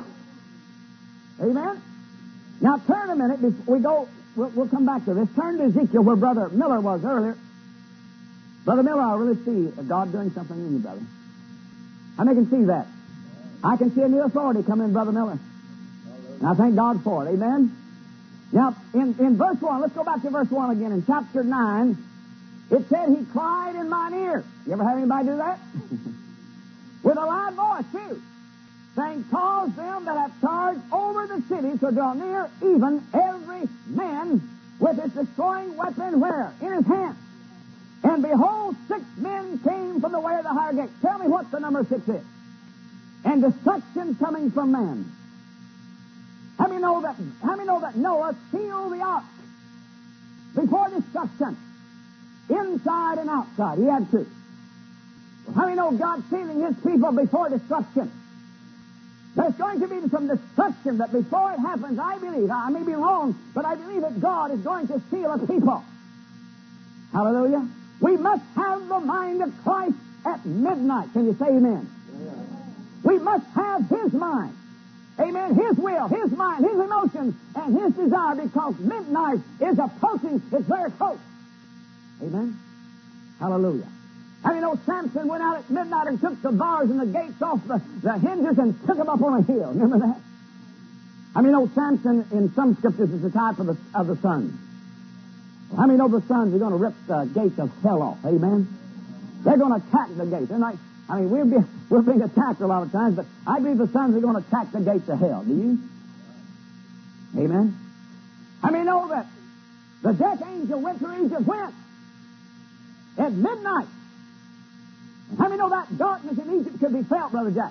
Speaker 2: Amen? Now turn a minute before we go. We'll come back to this. Turn to Ezekiel where Brother Miller was earlier. Brother Miller, I really see God doing something in you, brother. How many can see that? I can see a new authority come in, Brother Miller. And I thank God for it. Amen? Now, in verse 1, let's go back to verse 1 again. In chapter 9, it said, he cried in mine ear. You ever have anybody do that? With a loud voice, too. Saying, cause them that have charge over the city to draw near, even every man with his destroying weapon where? In his hand. And behold, 6 men came from the way of the higher gate. Tell me what the number 6 is. And destruction coming from man. How many know that Noah sealed the ark before destruction? Inside and outside. He had to. How many know God sealing his people before destruction? There's going to be some destruction, but before it happens, I believe, I may be wrong, but I believe that God is going to seal a people. Hallelujah. We must have the mind of Christ at midnight. Can you say amen? Yeah. We must have his mind. Amen. His will, his mind, his emotions, and his desire, because midnight is approaching. It's very close. Amen. Hallelujah. How many know Samson went out at midnight and took the bars and the gates off the hinges and took them up on a hill? Remember that? How many know Samson in some scriptures is the type of the sun? Well, how many know the sons are going to rip the gates of hell off? Amen? They're going to attack the gates. They're not, we're being attacked a lot of times, but I believe the sons are going to attack the gates of hell. Do you? Amen? How many know that the death angel went through Egypt when? At midnight. And how many know that darkness in Egypt could be felt, Brother Jack?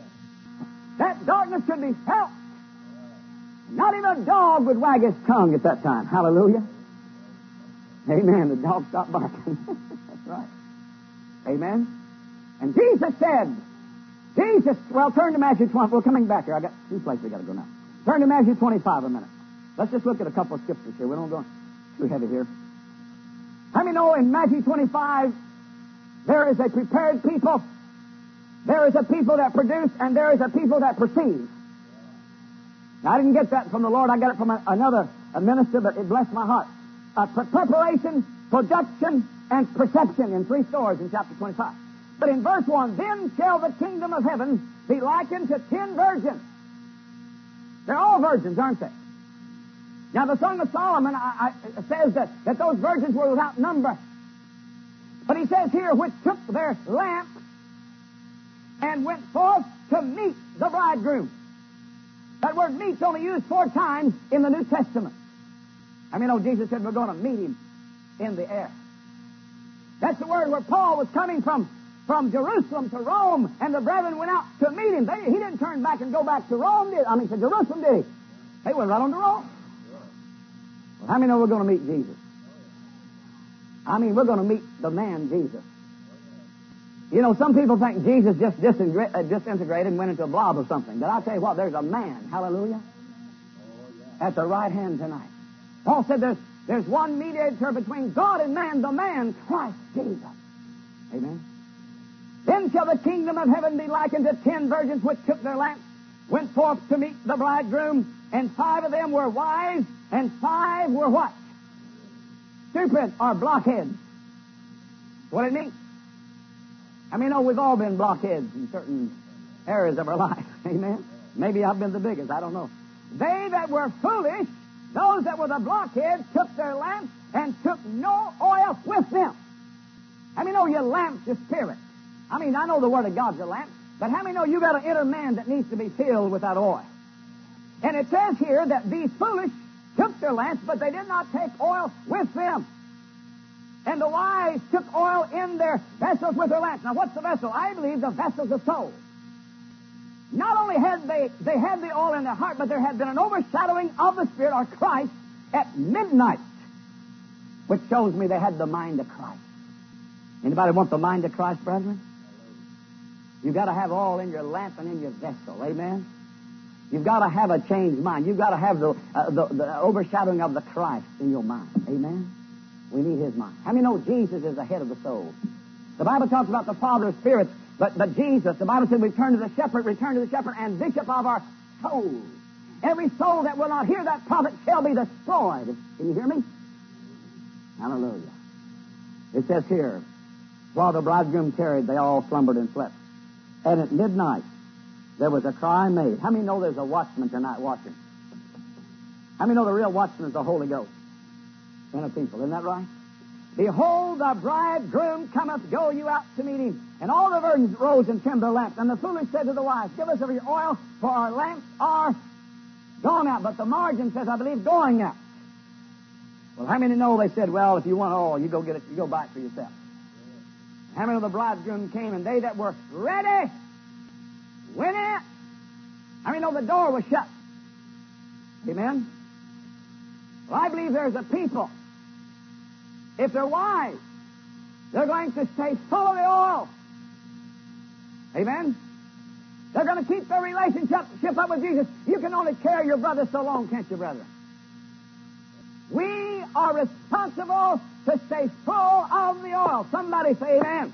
Speaker 2: That darkness could be felt. Not even a dog would wag his tongue at that time. Hallelujah. Amen. The dog stopped barking. That's right. Amen. And Jesus said, well, turn to Matthew 20. We're coming back here. I got 2 places we got to go now. Turn to Matthew 25 a minute. Let's just look at a couple of scriptures here. We don't go too heavy here. How many know in Matthew 25 there is a prepared people, there is a people that produce, and there is a people that perceive? Now, I didn't get that from the Lord. I got it from another minister, but it blessed my heart. Preparation, production, and perception in 3 stories in chapter 25. But in verse 1, then shall the kingdom of heaven be likened to 10 virgins. They're all virgins, aren't they? Now, the Song of Solomon says that those virgins were without number. But he says here, which took their lamp and went forth to meet the bridegroom. That word meet's only used 4 times in the New Testament. I mean, Jesus said we're going to meet him in the air. That's the word where Paul was coming from Jerusalem to Rome, and the brethren went out to meet him. He didn't turn back and go back to Rome, to Jerusalem, did he?
Speaker 4: They went right on the road. Well, how many know we're going to meet Jesus? I mean, we're going to meet the man Jesus. You know, some people think Jesus just disintegrated and went into a blob or something. But I'll tell you what, there's a man, hallelujah, at the right hand tonight. Paul said there's one mediator between God and man, the man, Christ Jesus. Amen. Then shall the kingdom of heaven be likened to 10 virgins which took their lamps, went forth to meet the bridegroom, and 5 of them were wise, and 5 were what? Stupid or blockheads. What it means? I mean, we've all been blockheads in certain areas of our life. Amen? Maybe I've been the biggest. I don't know. They that were foolish, those that were the blockheads, took their lamps and took no oil with them. How many know your lamp's your spirit? I mean, I know the Word of God's your lamp, but how many know you got an inner man that needs to be filled with that oil? And it says here that these foolish took their lamps, but they did not take oil with them. And the wise took oil in their vessels with their lamps. Now, what's the vessel? I believe the vessel's the soul. Not only had they had the oil in their heart, but there had been an overshadowing of the Spirit, or Christ, at midnight, which shows me they had the mind of Christ. Anybody want the mind of Christ, brethren? You've got to have oil in your lamp and in your vessel. Amen? You've got to have a changed mind. You've got to have the overshadowing of the Christ in your mind. Amen? We need His mind. How many know Jesus is the head of the soul? The Bible talks about the Father of spirits, but Jesus, the Bible said, return to the shepherd and bishop of our souls. Every soul that will not hear that prophet shall be destroyed. Can you hear me? Hallelujah. It says here, while the bridegroom tarried, they all slumbered and slept. And at midnight, there was a cry made. How many know there's a watchman tonight watching? How many know the real watchman is the Holy Ghost in a people? Isn't that right? Behold, the bridegroom cometh, go you out to meet him. And all the virgins rose and trimmed their lamps. And the foolish said to the wise, give us of your oil, for our lamps are gone out. But the margin says, I believe, going out. Well, how many know they said, well, if you want oil, you go get it, you go buy it for yourself. How many know the bridegroom came, and they that were ready went in? How many know the door was shut? Amen? Well, I believe there's a people, if they're wise, they're going to stay full of the oil. Amen? They're going to keep their relationship up with Jesus. You can only carry your brother so long, can't you, brother? We are responsible to stay full of the oil. Somebody say amen.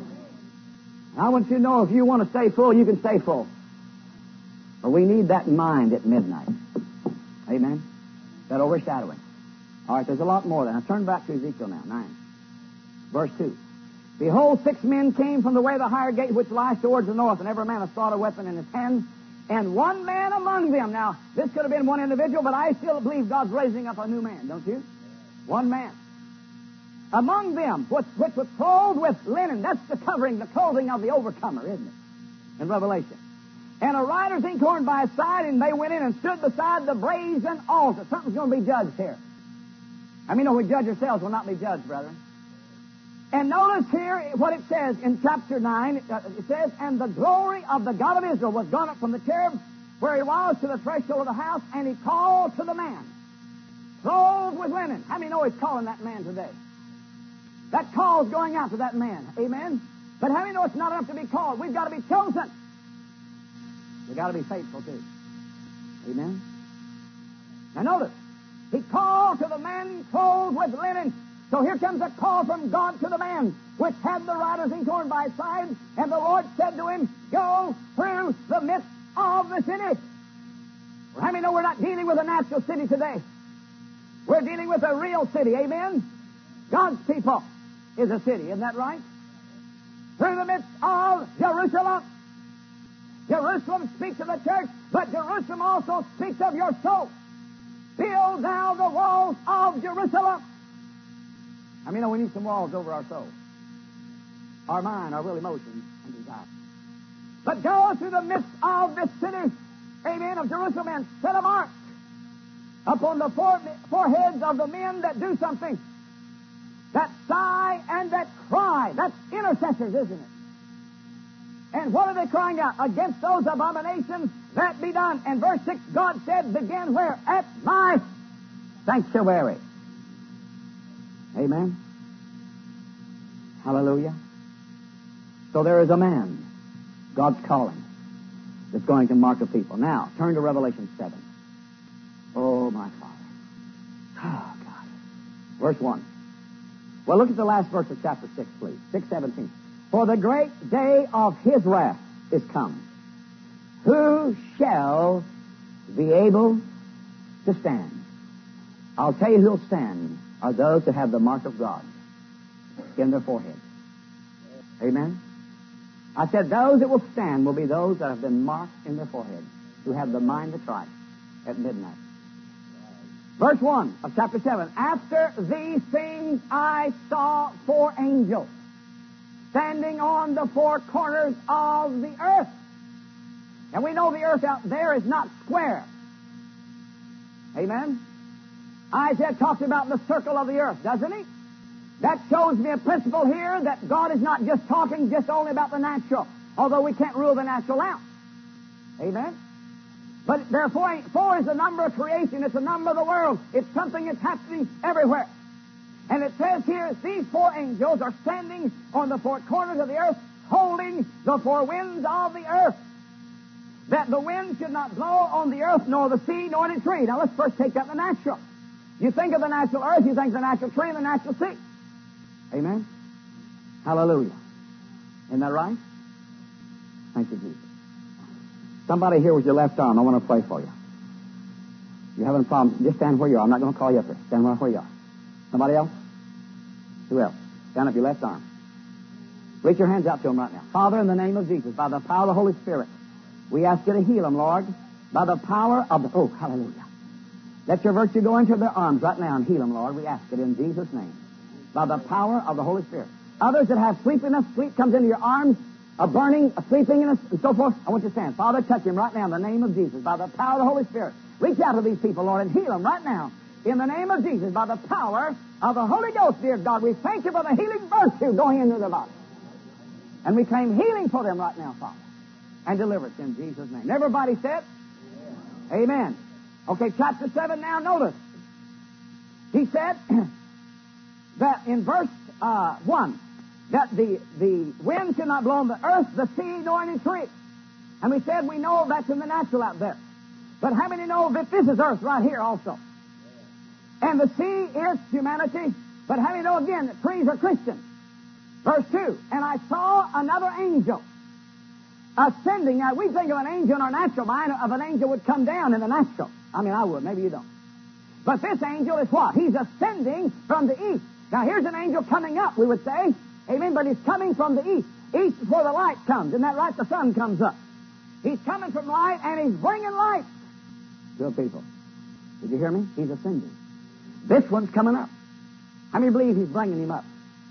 Speaker 4: I want you to know if you want to stay full, you can stay full. But we need that mind at midnight. Amen? That overshadowing. All right, there's a lot more there. Now turn back to Ezekiel now, 9. Verse 2. Behold, 6 men came from the way of the higher gate which lies towards the north, and every man a slaughter weapon in his hand, and one man among them. Now, this could have been one individual, but I still believe God's raising up a new man, don't you? One man. Among them, which was clothed with linen. That's the covering, the clothing of the overcomer, isn't it? In Revelation. And a rider's inkhorn by his side, and they went in and stood beside the brazen altar. Something's going to be judged here. I mean, we judge ourselves, will not be judged, brethren. And notice here what it says in chapter 9. It says, and the glory of the God of Israel was gone up from the cherub where he was to the threshold of the house, and he called to the man, clothed with linen. How many know he's calling that man today? That call's going out to that man. Amen? But how many know it's not enough to be called? We've got to be chosen. We've got to be faithful, too. Amen? Now notice, he called to the man clothed with linen. So here comes a call from God to the man, which had the rider's inkhorn by his side, and the Lord said to him, go through the midst of the city. Well, how many know we're not dealing with a natural city today? We're dealing with a real city, amen? God's people is a city, isn't that right? Through the midst of Jerusalem. Jerusalem speaks of the church, but Jerusalem also speaks of your soul. Build thou the walls of Jerusalem. I mean, we need some walls over our soul, our mind, our will, emotions, and desire. But go through the midst of this city, amen, of Jerusalem, and set a mark upon the foreheads of the men that do something, that sigh and that cry. That's intercessors, isn't it? And what are they crying out? Against those abominations that be done. And verse 6, God said, begin where? At my sanctuary. Amen. Hallelujah. So there is a man, God's calling, that's going to mark a people. Now, turn to Revelation 7. Oh, my Father. Oh, God. Verse 1. Well, look at the last verse of chapter 6, please. 6:17. For the great day of his wrath is come. Who shall be able to stand? I'll tell you who'll stand are those that have the mark of God in their forehead. Amen? I said those that will stand will be those that have been marked in their forehead, who have the mind of Christ at midnight. Verse 1 of chapter 7. After these things I saw 4 angels standing on the 4 corners of the earth. And we know the earth out there is not square. Amen? Isaiah talks about the circle of the earth, doesn't he? That shows me a principle here that God is not just talking just only about the natural, although we can't rule the natural out. Amen? But therefore, 4 is the number of creation. It's the number of the world. It's something that's happening everywhere. And it says here, these 4 angels are standing on the 4 corners of the earth, holding the 4 winds of the earth, that the wind should not blow on the earth, nor the sea, nor any tree. Now let's first take that in the natural. You think of the natural earth, you think of the natural tree and the natural sea. Amen? Hallelujah. Isn't that right? Thank you, Jesus. Somebody here with your left arm, I want to pray for you. You're having a problem, just stand where you are. I'm not going to call you up there. Stand right where you are. Somebody else? Who else? Stand up your left arm. Reach your hands out to him right now. Father, in the name of Jesus, by the power of the Holy Spirit, we ask you to heal them, Lord, by the power of the... Oh, hallelujah. Let your virtue go into their arms right now and heal them, Lord. We ask it in Jesus' name. By the power of the Holy Spirit. Others that have sleepiness, sleep comes into your arms, a burning, a sleepiness, and so forth. I want you to stand. Father, touch him right now in the name of Jesus. By the power of the Holy Spirit. Reach out to these people, Lord, and heal them right now. In the name of Jesus, by the power of the Holy Ghost, dear God, we thank you for the healing virtue going into their body. And we claim healing for them right now, Father. And deliverance in Jesus' name. Everybody said? Amen. Okay, chapter 7 now, notice. He said that in verse 1, that the wind should not blow on the earth, the sea, nor any tree. And we said we know that's in the natural out there. But how many know that this is earth right here also? And the sea is humanity. But how many know again that trees are Christians? Verse 2, and I saw another angel ascending. Now, we think of an angel in our natural mind, of an angel would come down in the natural. I mean, I would. Maybe you don't. But this angel is what? He's ascending from the east. Now, here's an angel coming up, we would say. Amen. But he's coming from the east. East is where the light comes. Isn't that right? The sun comes up. He's coming from light, and he's bringing light to the people. Did you hear me? He's ascending. This one's coming up. How many believe he's bringing him up?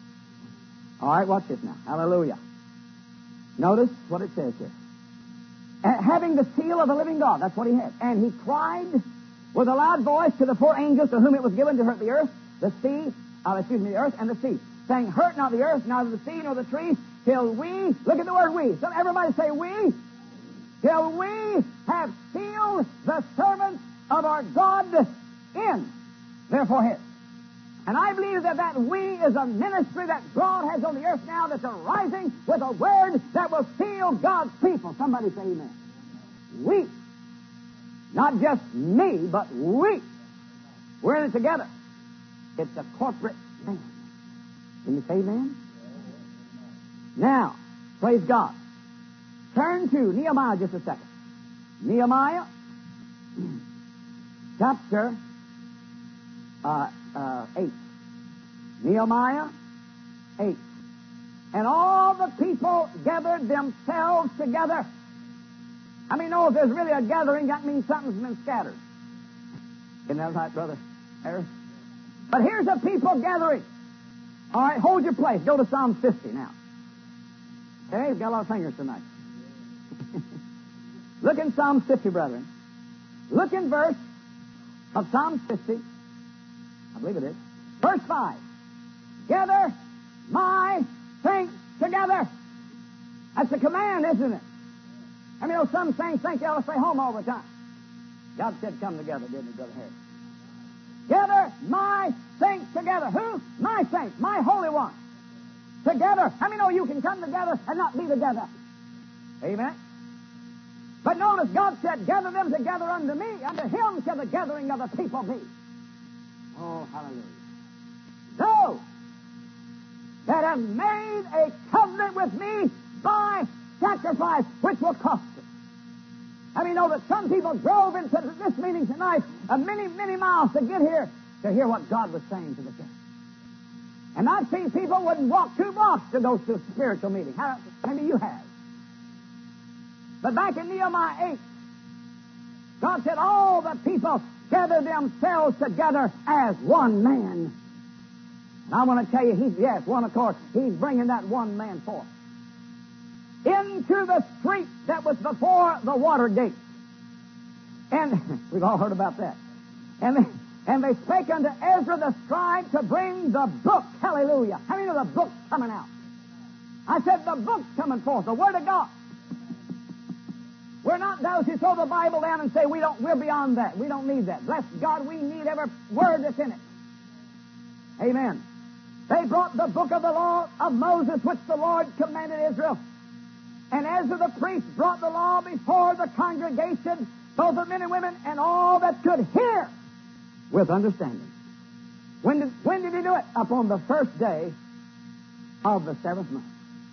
Speaker 4: All right, watch this now. Hallelujah. Notice what it says here. Having the seal of the living God. That's what he had. And he cried with a loud voice to the 4 angels to whom it was given to hurt the earth, the earth and the sea, saying, hurt not the earth, neither the sea nor the trees, till we, look at the word we. So everybody say we. Till we have sealed the servants of our God in their foreheads. And I believe that we is a ministry that God has on the earth now that's arising with a word that will seal God's people. Somebody say amen. We. Not just me, but we. We're in it together. It's a corporate thing. Can you say amen? Now, praise God. Turn to Nehemiah just a second. Nehemiah, chapter 8. Nehemiah 8. And all the people gathered themselves together. I mean, if there's really a gathering, that means something's been scattered. Isn't that right, Brother Harris? But here's a people gathering. All right, hold your place. Go to Psalm 50 now. Okay, we've got a lot of fingers tonight. Look in Psalm 50, brethren. Look in verse of Psalm 50. I believe it is. Verse 5. Gather my saints together. That's a command, isn't it? I mean, some saints think they ought to stay home all the time. God said, come together, didn't he, Brother Harry? Gather my saints together. Who? My saints, my holy ones. Together. How many know you can come together and not be together? Amen? But notice God said, gather them together unto me. Unto him shall the gathering of the people be. Oh, hallelujah. Those that have made a covenant with me by sacrifice, which will cost them. I mean, know that some people drove into this meeting tonight many miles to get here to hear what God was saying to the church. And I've seen people wouldn't walk 2 blocks to go to a spiritual meeting. How many of you have? But back in Nehemiah 8, God said all the people gather themselves together as one man. And I want to tell you, one accord. He's bringing that one man forth into the street that was before the water gate. And we've all heard about that. And they spake unto Ezra the scribe to bring the book. Hallelujah. How many know the book's coming out? I said the book's coming forth, the Word of God. We're not those who throw the Bible down and say we're beyond that. We don't need that. Bless God, we need every word that's in it. Amen. They brought the book of the law of Moses, which the Lord commanded Israel. And Ezra the priest brought the law before the congregation, both of men and women, and all that could hear with understanding. When did he do it? Upon the first day of the 7th month.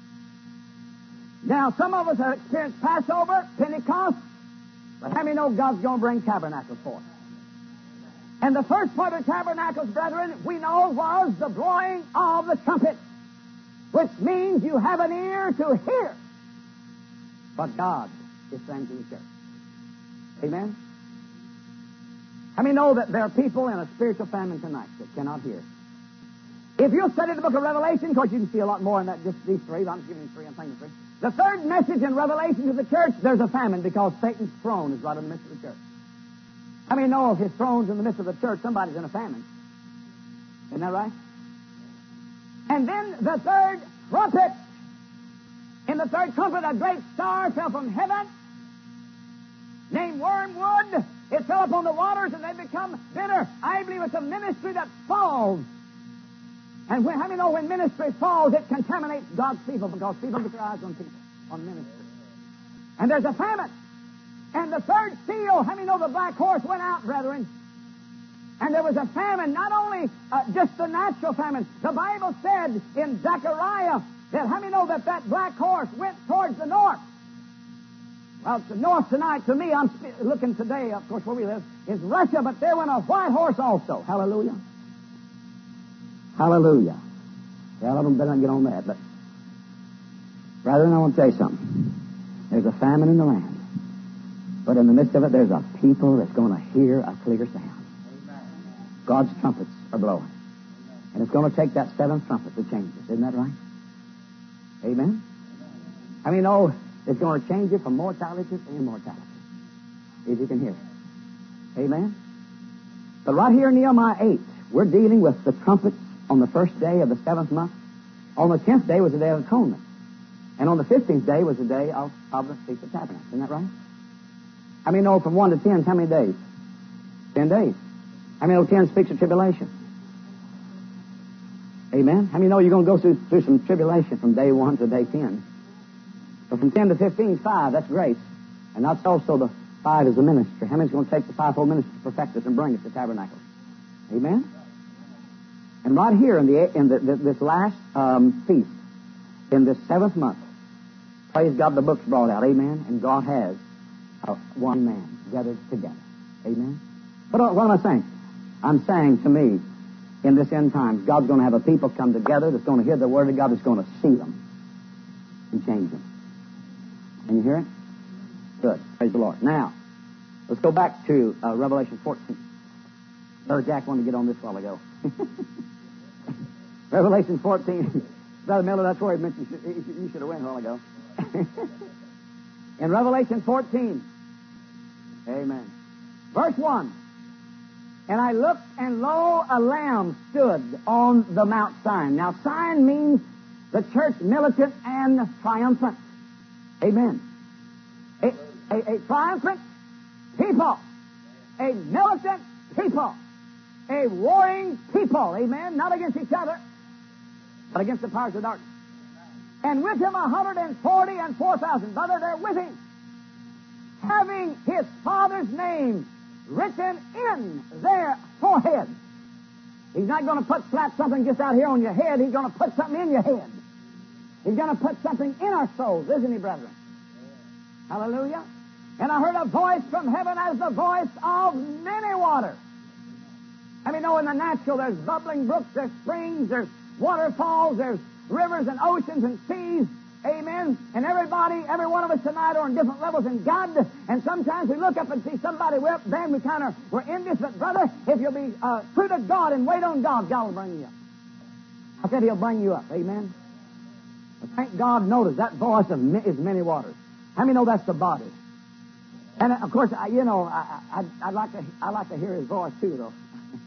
Speaker 4: Now, some of us have experienced Passover, Pentecost, but how many know God's going to bring tabernacles forth? And the first part of tabernacles, brethren, we know was the blowing of the trumpet, which means you have an ear to hear what God is saying to the church. Amen? How many know that there are people in a spiritual famine tonight that cannot hear? If you'll study the book of Revelation, of course you can see a lot more in that, just these 3, but I'm giving you 3, I'm thinking 3. The third message in Revelation to the church, there's a famine because Satan's throne is right in the midst of the church. How many know if his throne's in the midst of the church, somebody's in a famine? Isn't that right? And then the third trumpet. In the third trumpet, a great star fell from heaven, named Wormwood. It fell upon the waters, and they become bitter. I believe it's a ministry that falls. And how many know when ministry falls, it contaminates God's people because people get their eyes on people, on ministry. And there's a famine. And the third seal, how many know the black horse went out, brethren? And there was a famine, not only just the natural famine. The Bible said in Zechariah that how many know that black horse went towards the north? Well, the north tonight, to me, I'm looking today, of course, where we live, is Russia, but there went a white horse also. Hallelujah. Hallelujah. Well, I don't better not get on that, but brethren, I want to tell you something. There's a famine in the land. But in the midst of it, there's a people that's going to hear a clear sound. God's trumpets are blowing. And it's going to take that 7th trumpet to change it. Isn't that right? Amen? I mean, it's going to change it from mortality to immortality. If you can hear it. Amen? But right here in Nehemiah 8, we're dealing with the trumpets on the first day of the 7th month. On the 10th day was the Day of Atonement. And on the 15th day was the day of the Feast of Tabernacles. Isn't that right? How many know from 1 to 10, how many days? 10 days. How many know 10 speaks of tribulation? Amen? How many know you're going to go through some tribulation from day 1 to day 10? So from 10 to 15 is 5. That's grace. And that's also the 5 is the ministry. How many's going to take the 5-fold ministry to perfect us and bring us to tabernacles? Amen? And right here in this last feast, in this 7th month, praise God, the book's brought out. Amen? And God has one man gathered together. Amen? But what am I saying? I'm saying to me, in this end times, God's going to have a people come together that's going to hear the Word of God, that's going to see them and change them. Can you hear it? Good. Praise the Lord. Now, let's go back to Revelation 14. Brother Jack wanted to get on this a while ago. Revelation 14. Brother Miller, that's where he mentioned you should have went a while ago. In Revelation 14, amen. Verse 1, and I looked, and lo, a lamb stood on the Mount Zion. Now, Zion means the church militant and triumphant. Amen. A triumphant people. A militant people. A warring people. Amen. Not against each other, but against the powers of darkness. And with him 144,000. Brother, they're with him, having his Father's name written in their forehead. He's not going to slap something just out here on your head. He's going to put something in your head. He's going to put something in our souls, isn't he, brethren? Hallelujah. And I heard a voice from heaven as the voice of many waters. I mean, in the natural, there's bubbling brooks, there's springs, there's waterfalls, there's rivers and oceans and seas. Amen. And everybody, every one of us tonight are on different levels in God. And sometimes we look up and see somebody way up there and we're envious. But brother, if you'll be true to God and wait on God, God will bring you up. I said He'll bring you up. Amen. But thank God, notice that voice is many waters. How many know that's the body? And of course, I like to hear His voice too, though.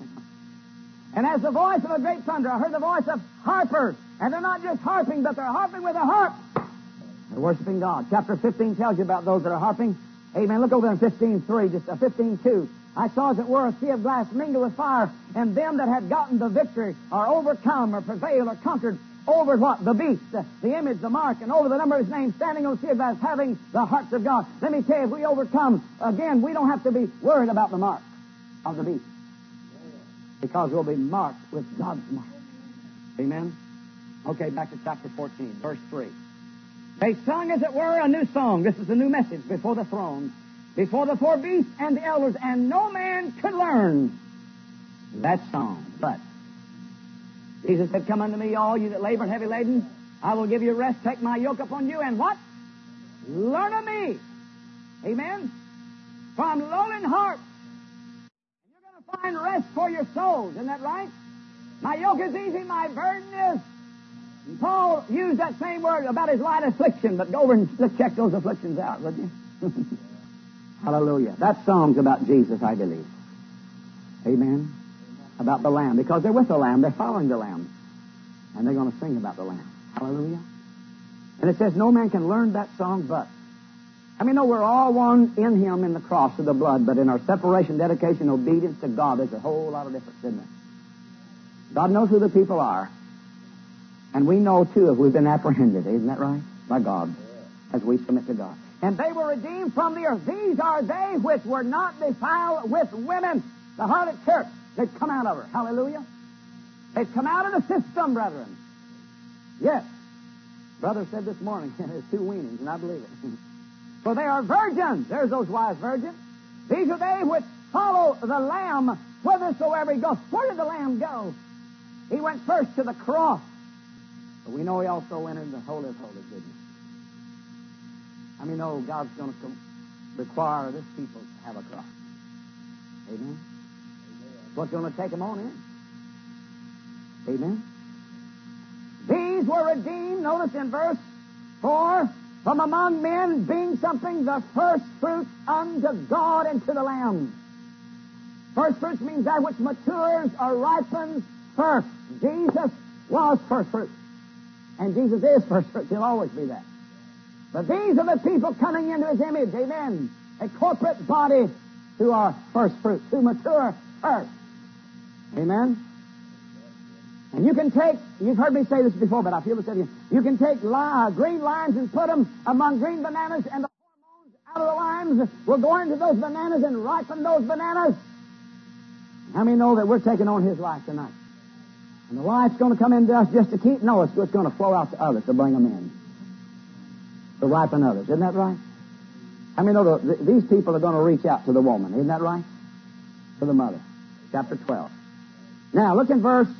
Speaker 4: And as the voice of a great thunder, I heard the voice of harpers. And they're not just harping, but they're harping with a harp. They're worshiping God. Chapter 15 tells you about those that are harping. Amen. Look over there in 15:3, just 15:2. I saw as it were a sea of glass mingled with fire, and them that had gotten the victory or overcome or prevailed or conquered over what? The beast, the image, the mark, and over the number of His name, standing on the sea of glass, having the hearts of God. Let me tell you, if we overcome, again, we don't have to be worried about the mark of the beast, because we'll be marked with God's mark. Amen. Okay, back to chapter 14, verse 3. They sung, as it were, a new song. This is a new message before the throne, before the four beasts and the elders, and no man could learn that song. But Jesus said, come unto me, all you that labor and heavy laden, I will give you rest. Take my yoke upon you, and what? Learn of me. Amen. For I'm lowly in heart, and you're going to find rest for your souls. Isn't that right? My yoke is easy, my burden is. And Paul used that same word about his light affliction, but go over and check those afflictions out, would you? Hallelujah. That song's about Jesus, I believe. Amen. About the Lamb, because they're with the Lamb, they're following the Lamb, and they're going to sing about the Lamb. Hallelujah. And it says no man can learn that song but. I mean, no, we're all one in Him in the cross of the blood, but in our separation, dedication, obedience to God, there's a whole lot of difference, isn't there? God knows who the people are. And we know, too, if we've been apprehended. Isn't that right? By God, as we submit to God. And they were redeemed from the earth. These are they which were not defiled with women. The harlot church. They've come out of her. Hallelujah. They've come out of the system, brethren. Yes. Brother said this morning, there's 2 weanings, and I believe it. For they are virgins. There's those wise virgins. These are they which follow the Lamb whithersoever He goes. Where did the Lamb go? He went first to the cross. But we know He also went into the Holy of Holies, didn't He? I mean, no, God's going to require this people to have a cross. Amen? That's what's going to take them on in. Amen? These were redeemed, notice in verse 4, from among men, being something the first fruits unto God and to the Lamb. First fruits means that which matures or ripens first. Jesus was first fruit. And Jesus is first fruit. He'll always be that. But these are the people coming into His image. Amen. A corporate body who are first fruits, who mature first. Amen. And you can take, you've heard me say this before, but I feel to say it again. You can take green limes and put them among green bananas, and the hormones out of the limes will go into those bananas and ripen those bananas. How many know that we're taking on His life tonight? And the life's going to come into us just to keep? No, it's going to flow out to others to bring them in. To ripen others. Isn't that right? How many know these people are going to reach out to the woman? Isn't that right? To the mother. Chapter 12. Now, look in verse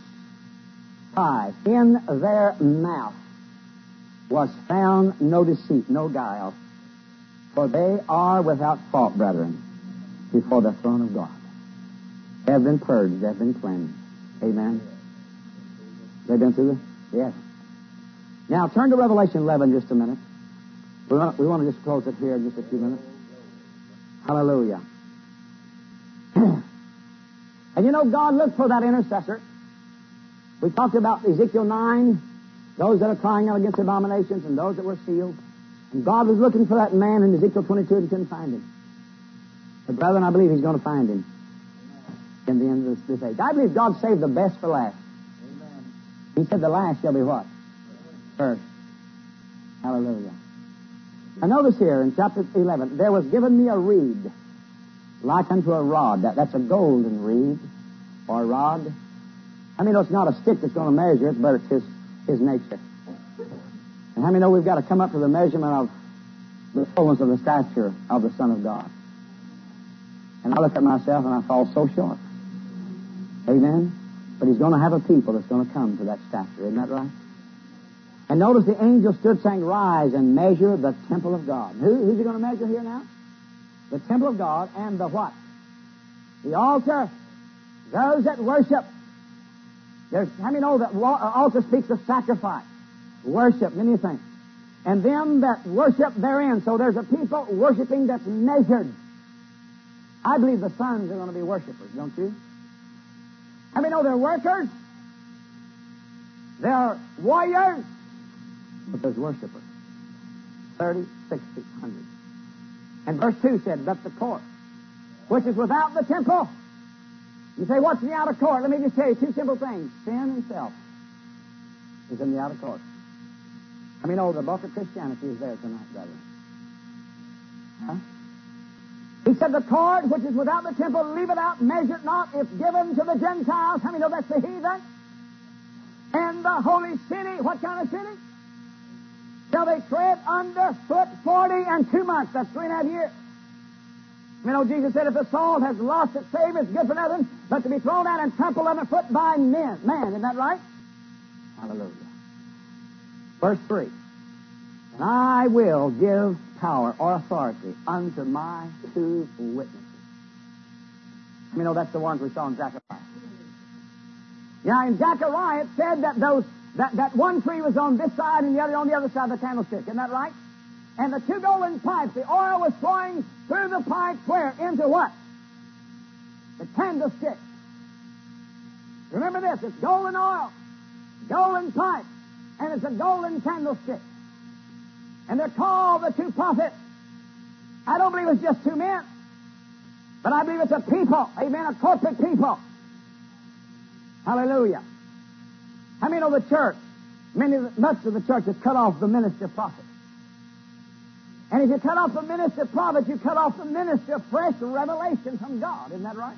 Speaker 4: 5. In their mouth was found no deceit, no guile. For they are without fault, brethren, before the throne of God. They have been purged. They have been cleansed. Amen. They've been through this? Yes. Now, turn to Revelation 11 just a minute. We want to just close it here in just a few minutes. Hallelujah. And you know, God looked for that intercessor. We talked about Ezekiel 9, those that are crying out against abominations and those that were sealed. And God was looking for that man in Ezekiel 22 and couldn't find him. But brethren, I believe He's going to find him in the end of this age. I believe God saved the best for last. Amen. He said the last shall be what? First. Hallelujah. Now notice here in chapter 11, there was given me a reed like unto a rod. That's a golden reed or a rod. I mean, it's not a stick that's going to measure it, but it's his nature. And how many know we've got to come up to the measurement of the fullness of the stature of the Son of God? And I look at myself and I fall so short. Amen? But He's going to have a people that's going to come to that stature. Isn't that right? And notice the angel stood saying, rise and measure the temple of God. Who's He going to measure here now? The temple of God and the what? The altar. Those that worship. How many know that altar speaks of sacrifice, worship, many things. And them that worship therein. So there's a people worshiping that's measured. I believe the sons are going to be worshipers, don't you? How many know they're workers? They're warriors. But there's worshipers. 30, 60, 100. And verse 2 said, but the court, which is without the temple. You say, what's in the outer court? Let me just tell you two simple things. Sin and self is in the outer court. I mean, the book of Christianity is there tonight, brother. Huh? He said, the court, which is without the temple, leave it out, measure it not, if given to the Gentiles. How many know that's the heathen? And the holy city, what kind of city? Shall they tread under foot 42 months. That's 3.5 years. You know, Jesus said, if the salt has lost its savor, it's good for nothing, but to be thrown out and trampled underfoot by man. Isn't that right? Hallelujah. Verse 3. And I will give power or authority unto my 2 witnesses. You know, that's the ones we saw in Zechariah. Yeah, in Zechariah it said that that one tree was on this side and the other on the other side of the candlestick. Isn't that right? And the 2 golden pipes, the oil was flowing through the pipes where? Into what? The candlestick. Remember this, it's golden oil, golden pipe, and it's a golden candlestick. And they're called the 2 prophets. I don't believe it's just 2 men, but I believe it's a people, amen, a corporate people. Hallelujah. How many know the church? Much of the church has cut off the ministry of prophets. And if you cut off the ministry of prophets, you cut off the ministry of fresh revelation from God. Isn't that right?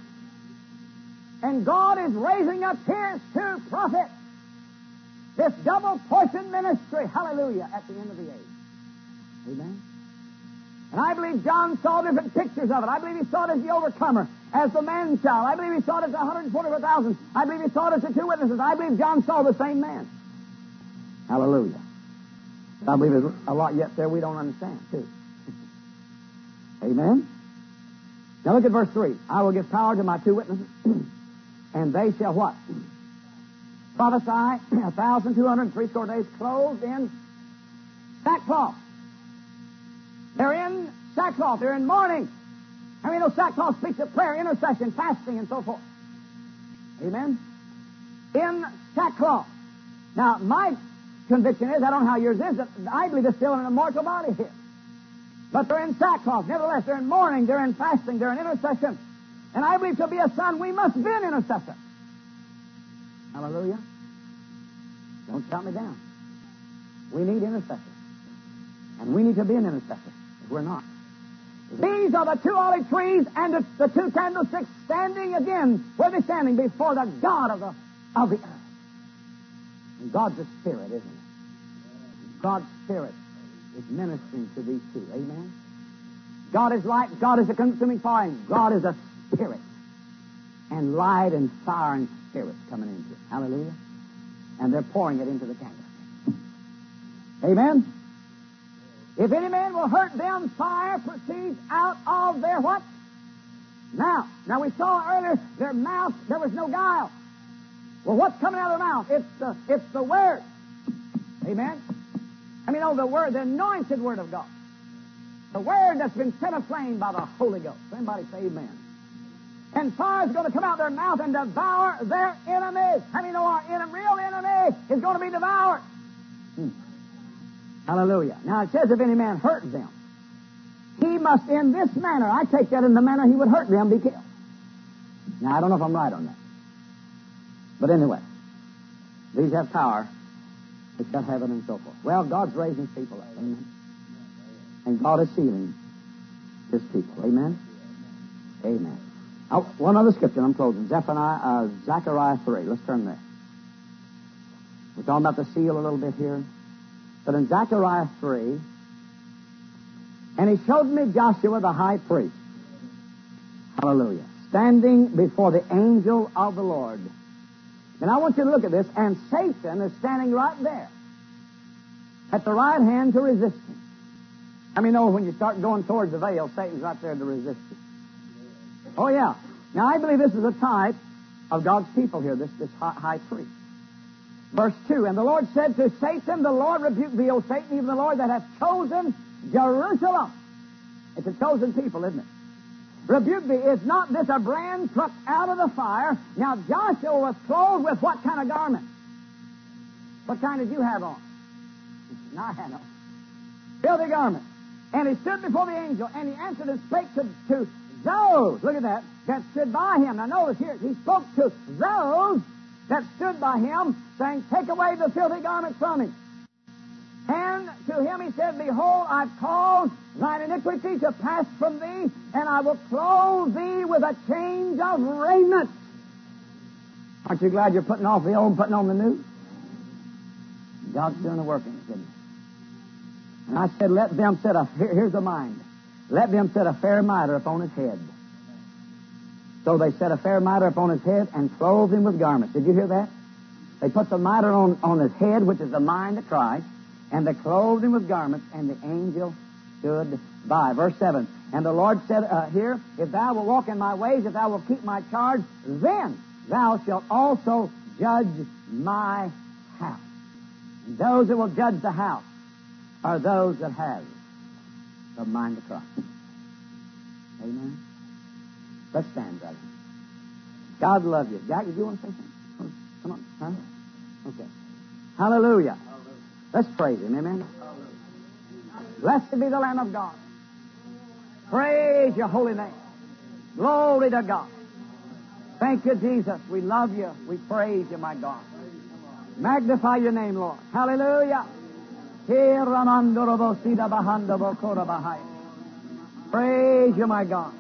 Speaker 4: And God is raising up His 2 prophets. This double portion ministry, hallelujah, at the end of the age. Amen? And I believe John saw different pictures of it. I believe he saw it as the overcomer, as the man-child. I believe he saw it as the 144,000. I believe he saw it as the 2 witnesses. I believe John saw the same man. Hallelujah. I believe there's a lot yet there we don't understand, too. Amen? Now look at verse 3. I will give power to my 2 witnesses, and they shall what? Prophesy 1,260 days, clothed in sackcloth. They're in sackcloth. They're in mourning. How many know sackcloth speaks of prayer, intercession, fasting, and so forth? Amen? In sackcloth. Now, my conviction is, I don't know how yours is, that I believe they're still in a mortal body here. But they're in sackcloth. Nevertheless, they're in mourning, they're in fasting, they're in intercession. And I believe to be a son, we must be an intercessor. Hallelujah. Don't shout me down. We need intercessors. And we need to be an intercessor. If we're not. These are the 2 olive trees and the 2 candlesticks standing again. Where are they standing? Before the God of the earth. And God's a spirit, isn't it? God's spirit is ministering to these 2. Amen? God is light. God is a consuming fire. And God is a spirit. And light and fire and spirit coming into it. Hallelujah. And they're pouring it into the candlestick. Amen? If any man will hurt them, fire proceeds out of their what? Mouth. Now we saw earlier, their mouth, there was no guile. Well, what's coming out of their mouth? It's the Word. Amen? I mean, the Word, the anointed Word of God. The Word that's been set aflame by the Holy Ghost. Somebody say amen. And fire is going to come out of their mouth and devour their enemies. How many know our real enemy is going to be devoured? Hallelujah. Now it says if any man hurt them, he must in this manner, I take that in the manner he would hurt them, be killed. Now I don't know if I'm right on that. But anyway, these have power to shut heaven and so forth. Well, God's raising people up. Amen. And God is sealing His people. Amen. Amen. Now, one other scripture, I'm closing. Zechariah 3. Let's turn there. We're talking about the seal a little bit here. But in Zechariah 3, and he showed me Joshua the high priest. Hallelujah. Standing before the angel of the Lord. And I want you to look at this. And Satan is standing right there at the right hand to resist him. I mean, when you start going towards the veil, Satan's right there to resist you. Oh, yeah. Now, I believe this is a type of God's people here, this high priest. Verse 2, and the Lord said to Satan, the Lord rebuked thee, O Satan, even the Lord that hath chosen Jerusalem. It's a chosen people, isn't it? Rebuke thee. Is not this a brand plucked out of the fire? Now, Joshua was clothed with what kind of garment? What kind did you have on? No, I had on filthy garment. And he stood before the angel, and he answered and spake to those, look at that stood by him. Now notice here, he spoke to those that stood by him, saying, take away the filthy garment from him. And to him he said, behold, I've caused thine iniquity to pass from thee, and I will clothe thee with a change of raiment. Aren't you glad you're putting off the old and putting on the new? God's doing the working, isn't he? And I said, let them set here's the mind. Let them set a fair mitre upon his head. So they set a fair mitre upon his head and clothed him with garments. Did you hear that? They put the mitre on his head, which is the mind of Christ, and they clothed him with garments, and the angel stood by. Verse 7, and the Lord said here, if thou wilt walk in my ways, if thou wilt keep my charge, then thou shalt also judge my house. And those that will judge the house are those that have the mind of Christ. Amen. Let's stand, brother. God love you. Jack, did you want to say something? Come on. Huh? Okay. Hallelujah. Let's praise him. Amen. Blessed be the Lamb of God. Praise your holy name. Glory to God. Thank you, Jesus. We love you. We praise you, my God. Magnify your name, Lord. Hallelujah. Praise you, my God.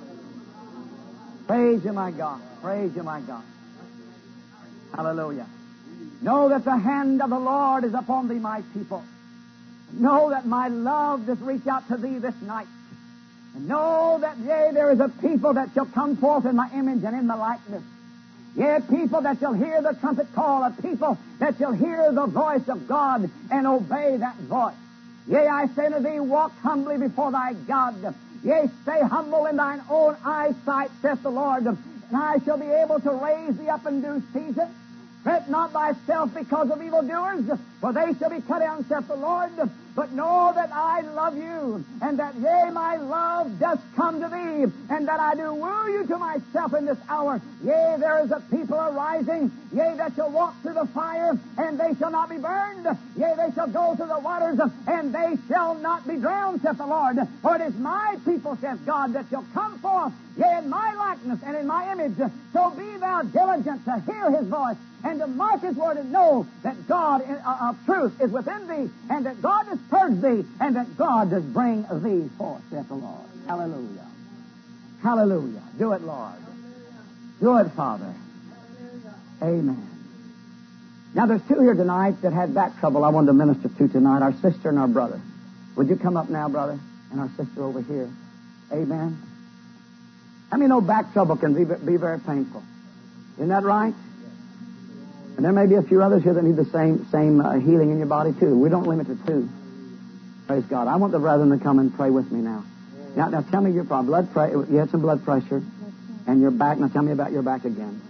Speaker 4: Praise you, my God. Praise you, my God. Hallelujah. Know that the hand of the Lord is upon thee, my people. Know that my love does reach out to thee this night. And know that, yea, there is a people that shall come forth in my image and in my likeness. Yea, people that shall hear the trumpet call, a people that shall hear the voice of God and obey that voice. Yea, I say to thee, walk humbly before thy God. Yea, stay humble in thine own eyesight, saith the Lord, and I shall be able to raise thee up in due season. Fret not thyself because of evildoers, for they shall be cut down, saith the Lord. But know that I love you, and that, yea, my love does come to thee, and that I do woo you to myself in this hour. Yea, there is a people arising, yea, that shall walk through the fire, and they shall not be burned. Yea, they shall go through the waters, and they shall not be drowned, saith the Lord. For it is my people, saith God, that shall come forth, yea, in my likeness and in my image. So be thou diligent to hear his voice, and to mark his word, and know that God of truth is within thee, and that God does purge thee, and that God does bring thee forth, saith the Lord. Hallelujah. Hallelujah. Do it, Lord. Do it, Father. Amen. Now, there's two here tonight that had back trouble I wanted to minister to tonight, our sister and our brother. Would you come up now, brother, and our sister over here? Amen. How many know back trouble can be very painful? Isn't that right? And there may be a few others here that need the same healing in your body, too. We don't limit it to two. Praise God. I want the brethren to come and pray with me now. Now tell me your problem. You had some blood pressure. And your back. Now tell me about your back again.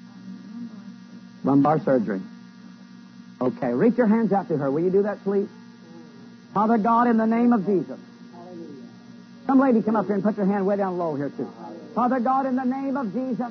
Speaker 4: Lumbar surgery. Okay. Reach your hands out to her. Will you do that, please? Father God, in the name of Jesus. Some lady come up here and put your hand way down low here, too. Father God, in the name of Jesus.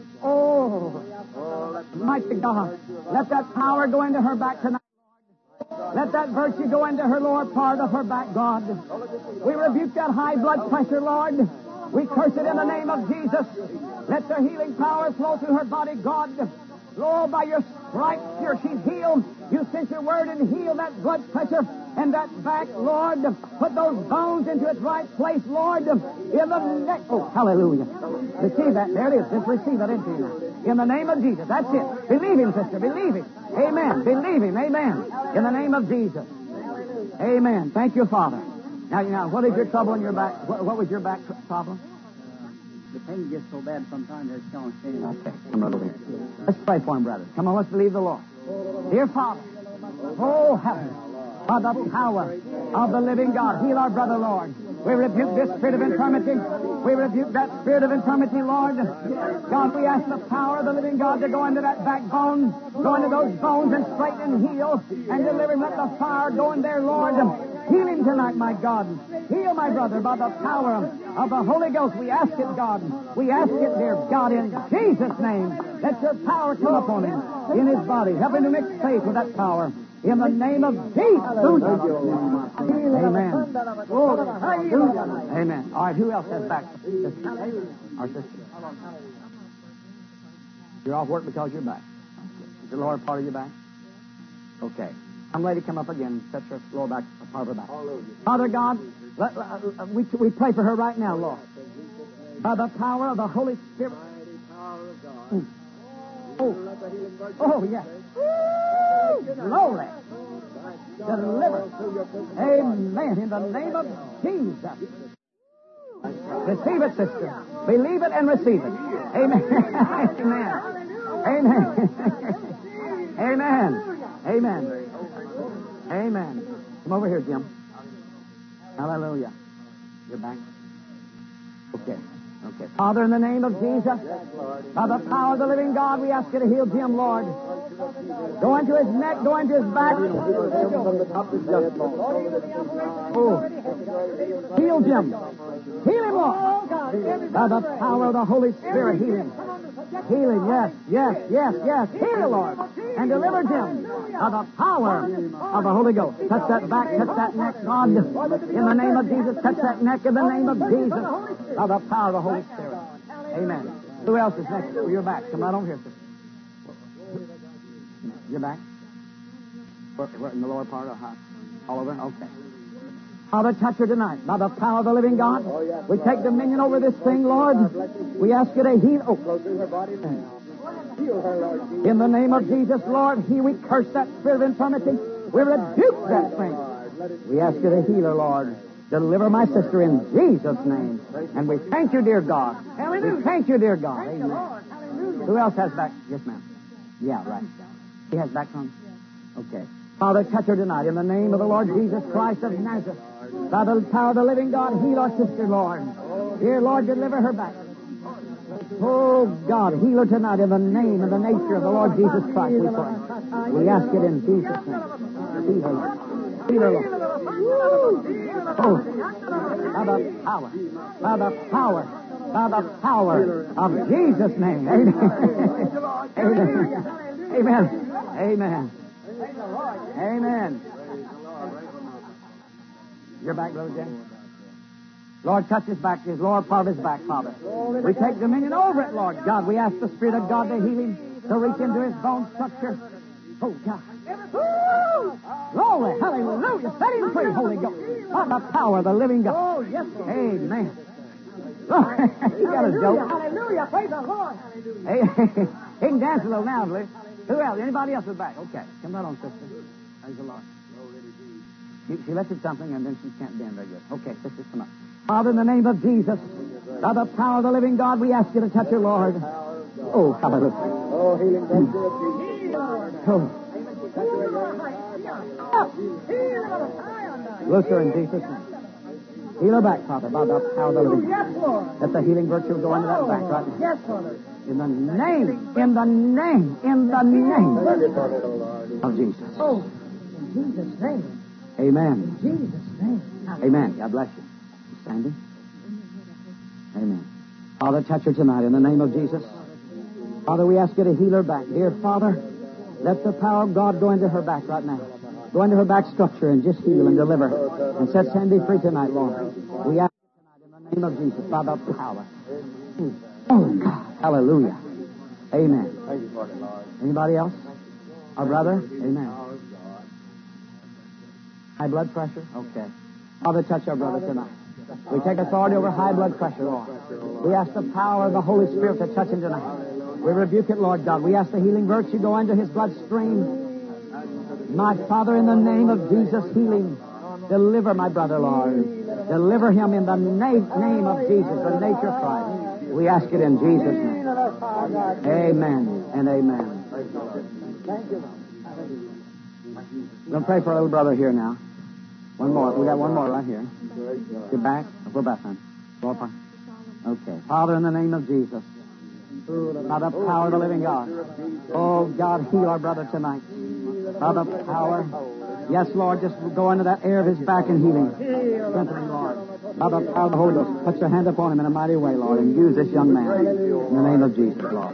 Speaker 4: Oh, mighty God, let that power go into her back tonight. Let that virtue go into her lower part of her back, God. We rebuke that high blood pressure, Lord. We curse it in the name of Jesus. Let the healing power flow through her body, God. Lord, by your stripes here, she's healed. You sent your word and healed that blood pressure and that back, Lord. Put those bones into its right place, Lord. In the neck. Oh, hallelujah. Receive that. There it is. Just receive it into you now. In the name of Jesus. That's it. Believe him, sister. Believe him. Amen. Believe him. Amen. In the name of Jesus. Amen. Thank you, Father. Now, what is your trouble in your back? What was your back problem?
Speaker 2: The pain gets so bad sometimes I can't stand it.
Speaker 4: Okay, come right over here. Let's pray for him, brother. Come on, let's believe the Lord. Dear Father, oh heaven, by the power of the living God, heal our brother, Lord. We rebuke this spirit of infirmity. We rebuke that spirit of infirmity, Lord. God, we ask the power of the living God to go into that backbone, go into those bones and straighten and heal and deliver him. Let the fire go in there, Lord. Heal him tonight, my God. Heal my brother by the power of the Holy Ghost. We ask it, God. We ask it, dear God, in Jesus' name. Let your power come upon him in his body. Help him to mix faith with that power. In the name of Jesus. Amen. Amen. All right, who else has back? Our sister. You're off work because you're back. Is the lower part of your back? Okay. Some lady come up again and set her lower back, part of her back. Father God, we pray for her right now, Lord. By the power of the Holy Spirit. Oh, yes. Glory. Deliver. Amen. In the name of Jesus. Receive it, sister. Believe it and receive it. Amen. Amen. Amen. Amen. Amen. Amen. Come over here, Jim. Hallelujah. You're back. Okay. Okay. Father, in the name of Jesus, by the power of the living God, we ask you to heal Jim, Lord. Go into his neck, go into his back. Oh. Heal Jim. Heal him, Lord. By the power of the Holy Spirit, heal him. Heal him, yes, yes, yes, yes. Heal, Lord. And deliver Jim by the power of the Holy Ghost. Touch that back, touch that neck, God. In the name of Jesus, touch that neck in the name of Jesus. By the power of the Holy Spirit. Amen. Who else is next? You're back. Come right over here, sister. You're back? We're in the lower part of the house. All over? Okay. Father, touch her tonight. By the power of the living God, we take dominion over this thing, Lord. We ask you to heal. Oh, in the name of Jesus, Lord, we curse that spirit of infirmity. We rebuke that thing. We ask you to heal her, Lord. Deliver my sister in Jesus' name. And we thank you, dear God. We thank you, dear God. Amen. Who else has back? Yes, ma'am. Yeah, right. He has back on? Okay. Father, touch her tonight in the name of the Lord Jesus Christ of Nazareth. By the power of the living God, heal our sister, Lord. Dear Lord, deliver her back. Oh, God, heal her tonight in the name and the nature of the Lord Jesus Christ, we pray. We ask it in Jesus' name. Heal her, Lord. Heal her, Lord. Oh, by the power of Jesus' name. Amen. Amen. Amen. Amen. Amen. You're back, Brother James. Lord, touch his back, his lower part of his back, Father. We take dominion over it, Lord God. We ask the Spirit of God to heal him, to reach into his bone structure. Oh, God. Glory, hallelujah. Set him free, Holy Ghost. By the power of the living God. Oh, yes, Lord. Amen. He got a joke. Hallelujah. Praise the Lord. Hey, he can dance a little now, I believe. Who else? Anybody else is back? Okay. Come right on, sister. Praise the Lord. She lifted something and then she can't bend very good. Okay, sisters, come up. Father, in the name of Jesus, by the power of the living God, we ask you to touch her, Lord. Oh, hallelujah.
Speaker 3: Oh, healing virtue of Jesus.
Speaker 4: Oh. Loose her in Jesus' name. Heal her back, Father, by the power of the living God.
Speaker 5: Yes, Lord.
Speaker 4: Let the healing virtue go into that back right now.
Speaker 5: Yes, Father.
Speaker 4: In the name of Jesus.
Speaker 5: Oh, in Jesus' name.
Speaker 4: Amen.
Speaker 5: In Jesus' name.
Speaker 4: Amen. God bless you. Standing. Amen. Father, touch her tonight in the name of Jesus. Father, we ask you to heal her back. Dear Father, let the power of God go into her back right now. Go into her back structure and just heal and deliver and set Sandy free tonight, Lord. We ask tonight in the name of Jesus by the power. Oh, God. Hallelujah. Amen. Anybody else? Our brother? Amen. High blood pressure? Okay. Father, touch our brother tonight. We take authority over high blood pressure, Lord. We ask the power of the Holy Spirit to touch him tonight. We rebuke it, Lord God. We ask the healing virtue go into his bloodstream. My Father, in the name of Jesus, healing. Deliver my brother, Lord. Deliver him in the name of Jesus, the nature of Christ. We ask it in Jesus' name. Amen and amen. We're going to pray for our little brother here now. One more. We got one more right here. Get back. Go back, son. Go up. Okay. Father, in the name of Jesus, by the power of the living God, oh God, heal our brother tonight. By the power. Yes, Lord, just go into that area of his back and heal him. Strengthen him, Lord. By the power of the Holy Ghost, put your hand upon him in a mighty way, Lord, and use this young man. In the name of Jesus, Lord.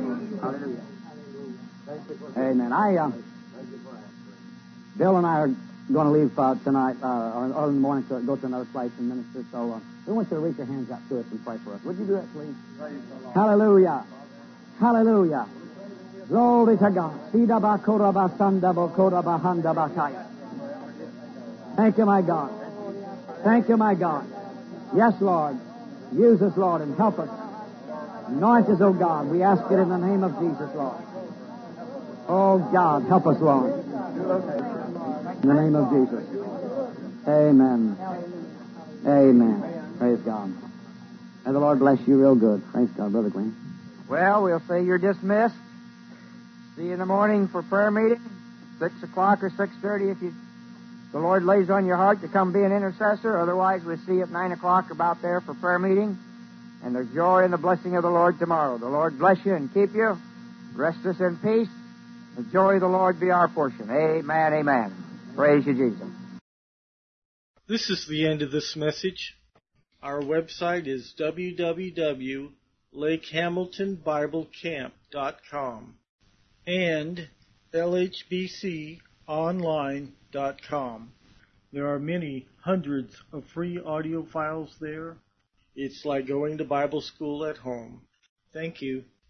Speaker 4: Amen. Bill and I are going to leave tonight, or early in the morning, to go to another place and minister. So we want you to reach your hands out to us and pray for us. Would you do that, please? Hallelujah. Hallelujah. Glory to God. Thank you, my God. Thank you, my God. Yes, Lord. Use us, Lord, and help us. Anoint us, oh God. We ask it in the name of Jesus, Lord. Oh God, help us, Lord. In the name of Jesus. Amen. Amen. Praise God. May the Lord bless you real good. Praise God, Brother Glenn.
Speaker 2: Well, we'll say you're dismissed. See you in the morning for prayer meeting, 6 o'clock or 6:30 if the Lord lays on your heart to come be an intercessor. Otherwise, we'll see you at 9 o'clock about there for prayer meeting. And the joy and the blessing of the Lord tomorrow. The Lord bless you and keep you. Rest us in peace. The joy of the Lord be our portion. Amen, amen. Praise you, Jesus.
Speaker 1: This is the end of this message. Our website is www.lakehamiltonbiblecamp.com and lhbconline.com. There are many hundreds of free audio files there. It's like going to Bible school at home. Thank you.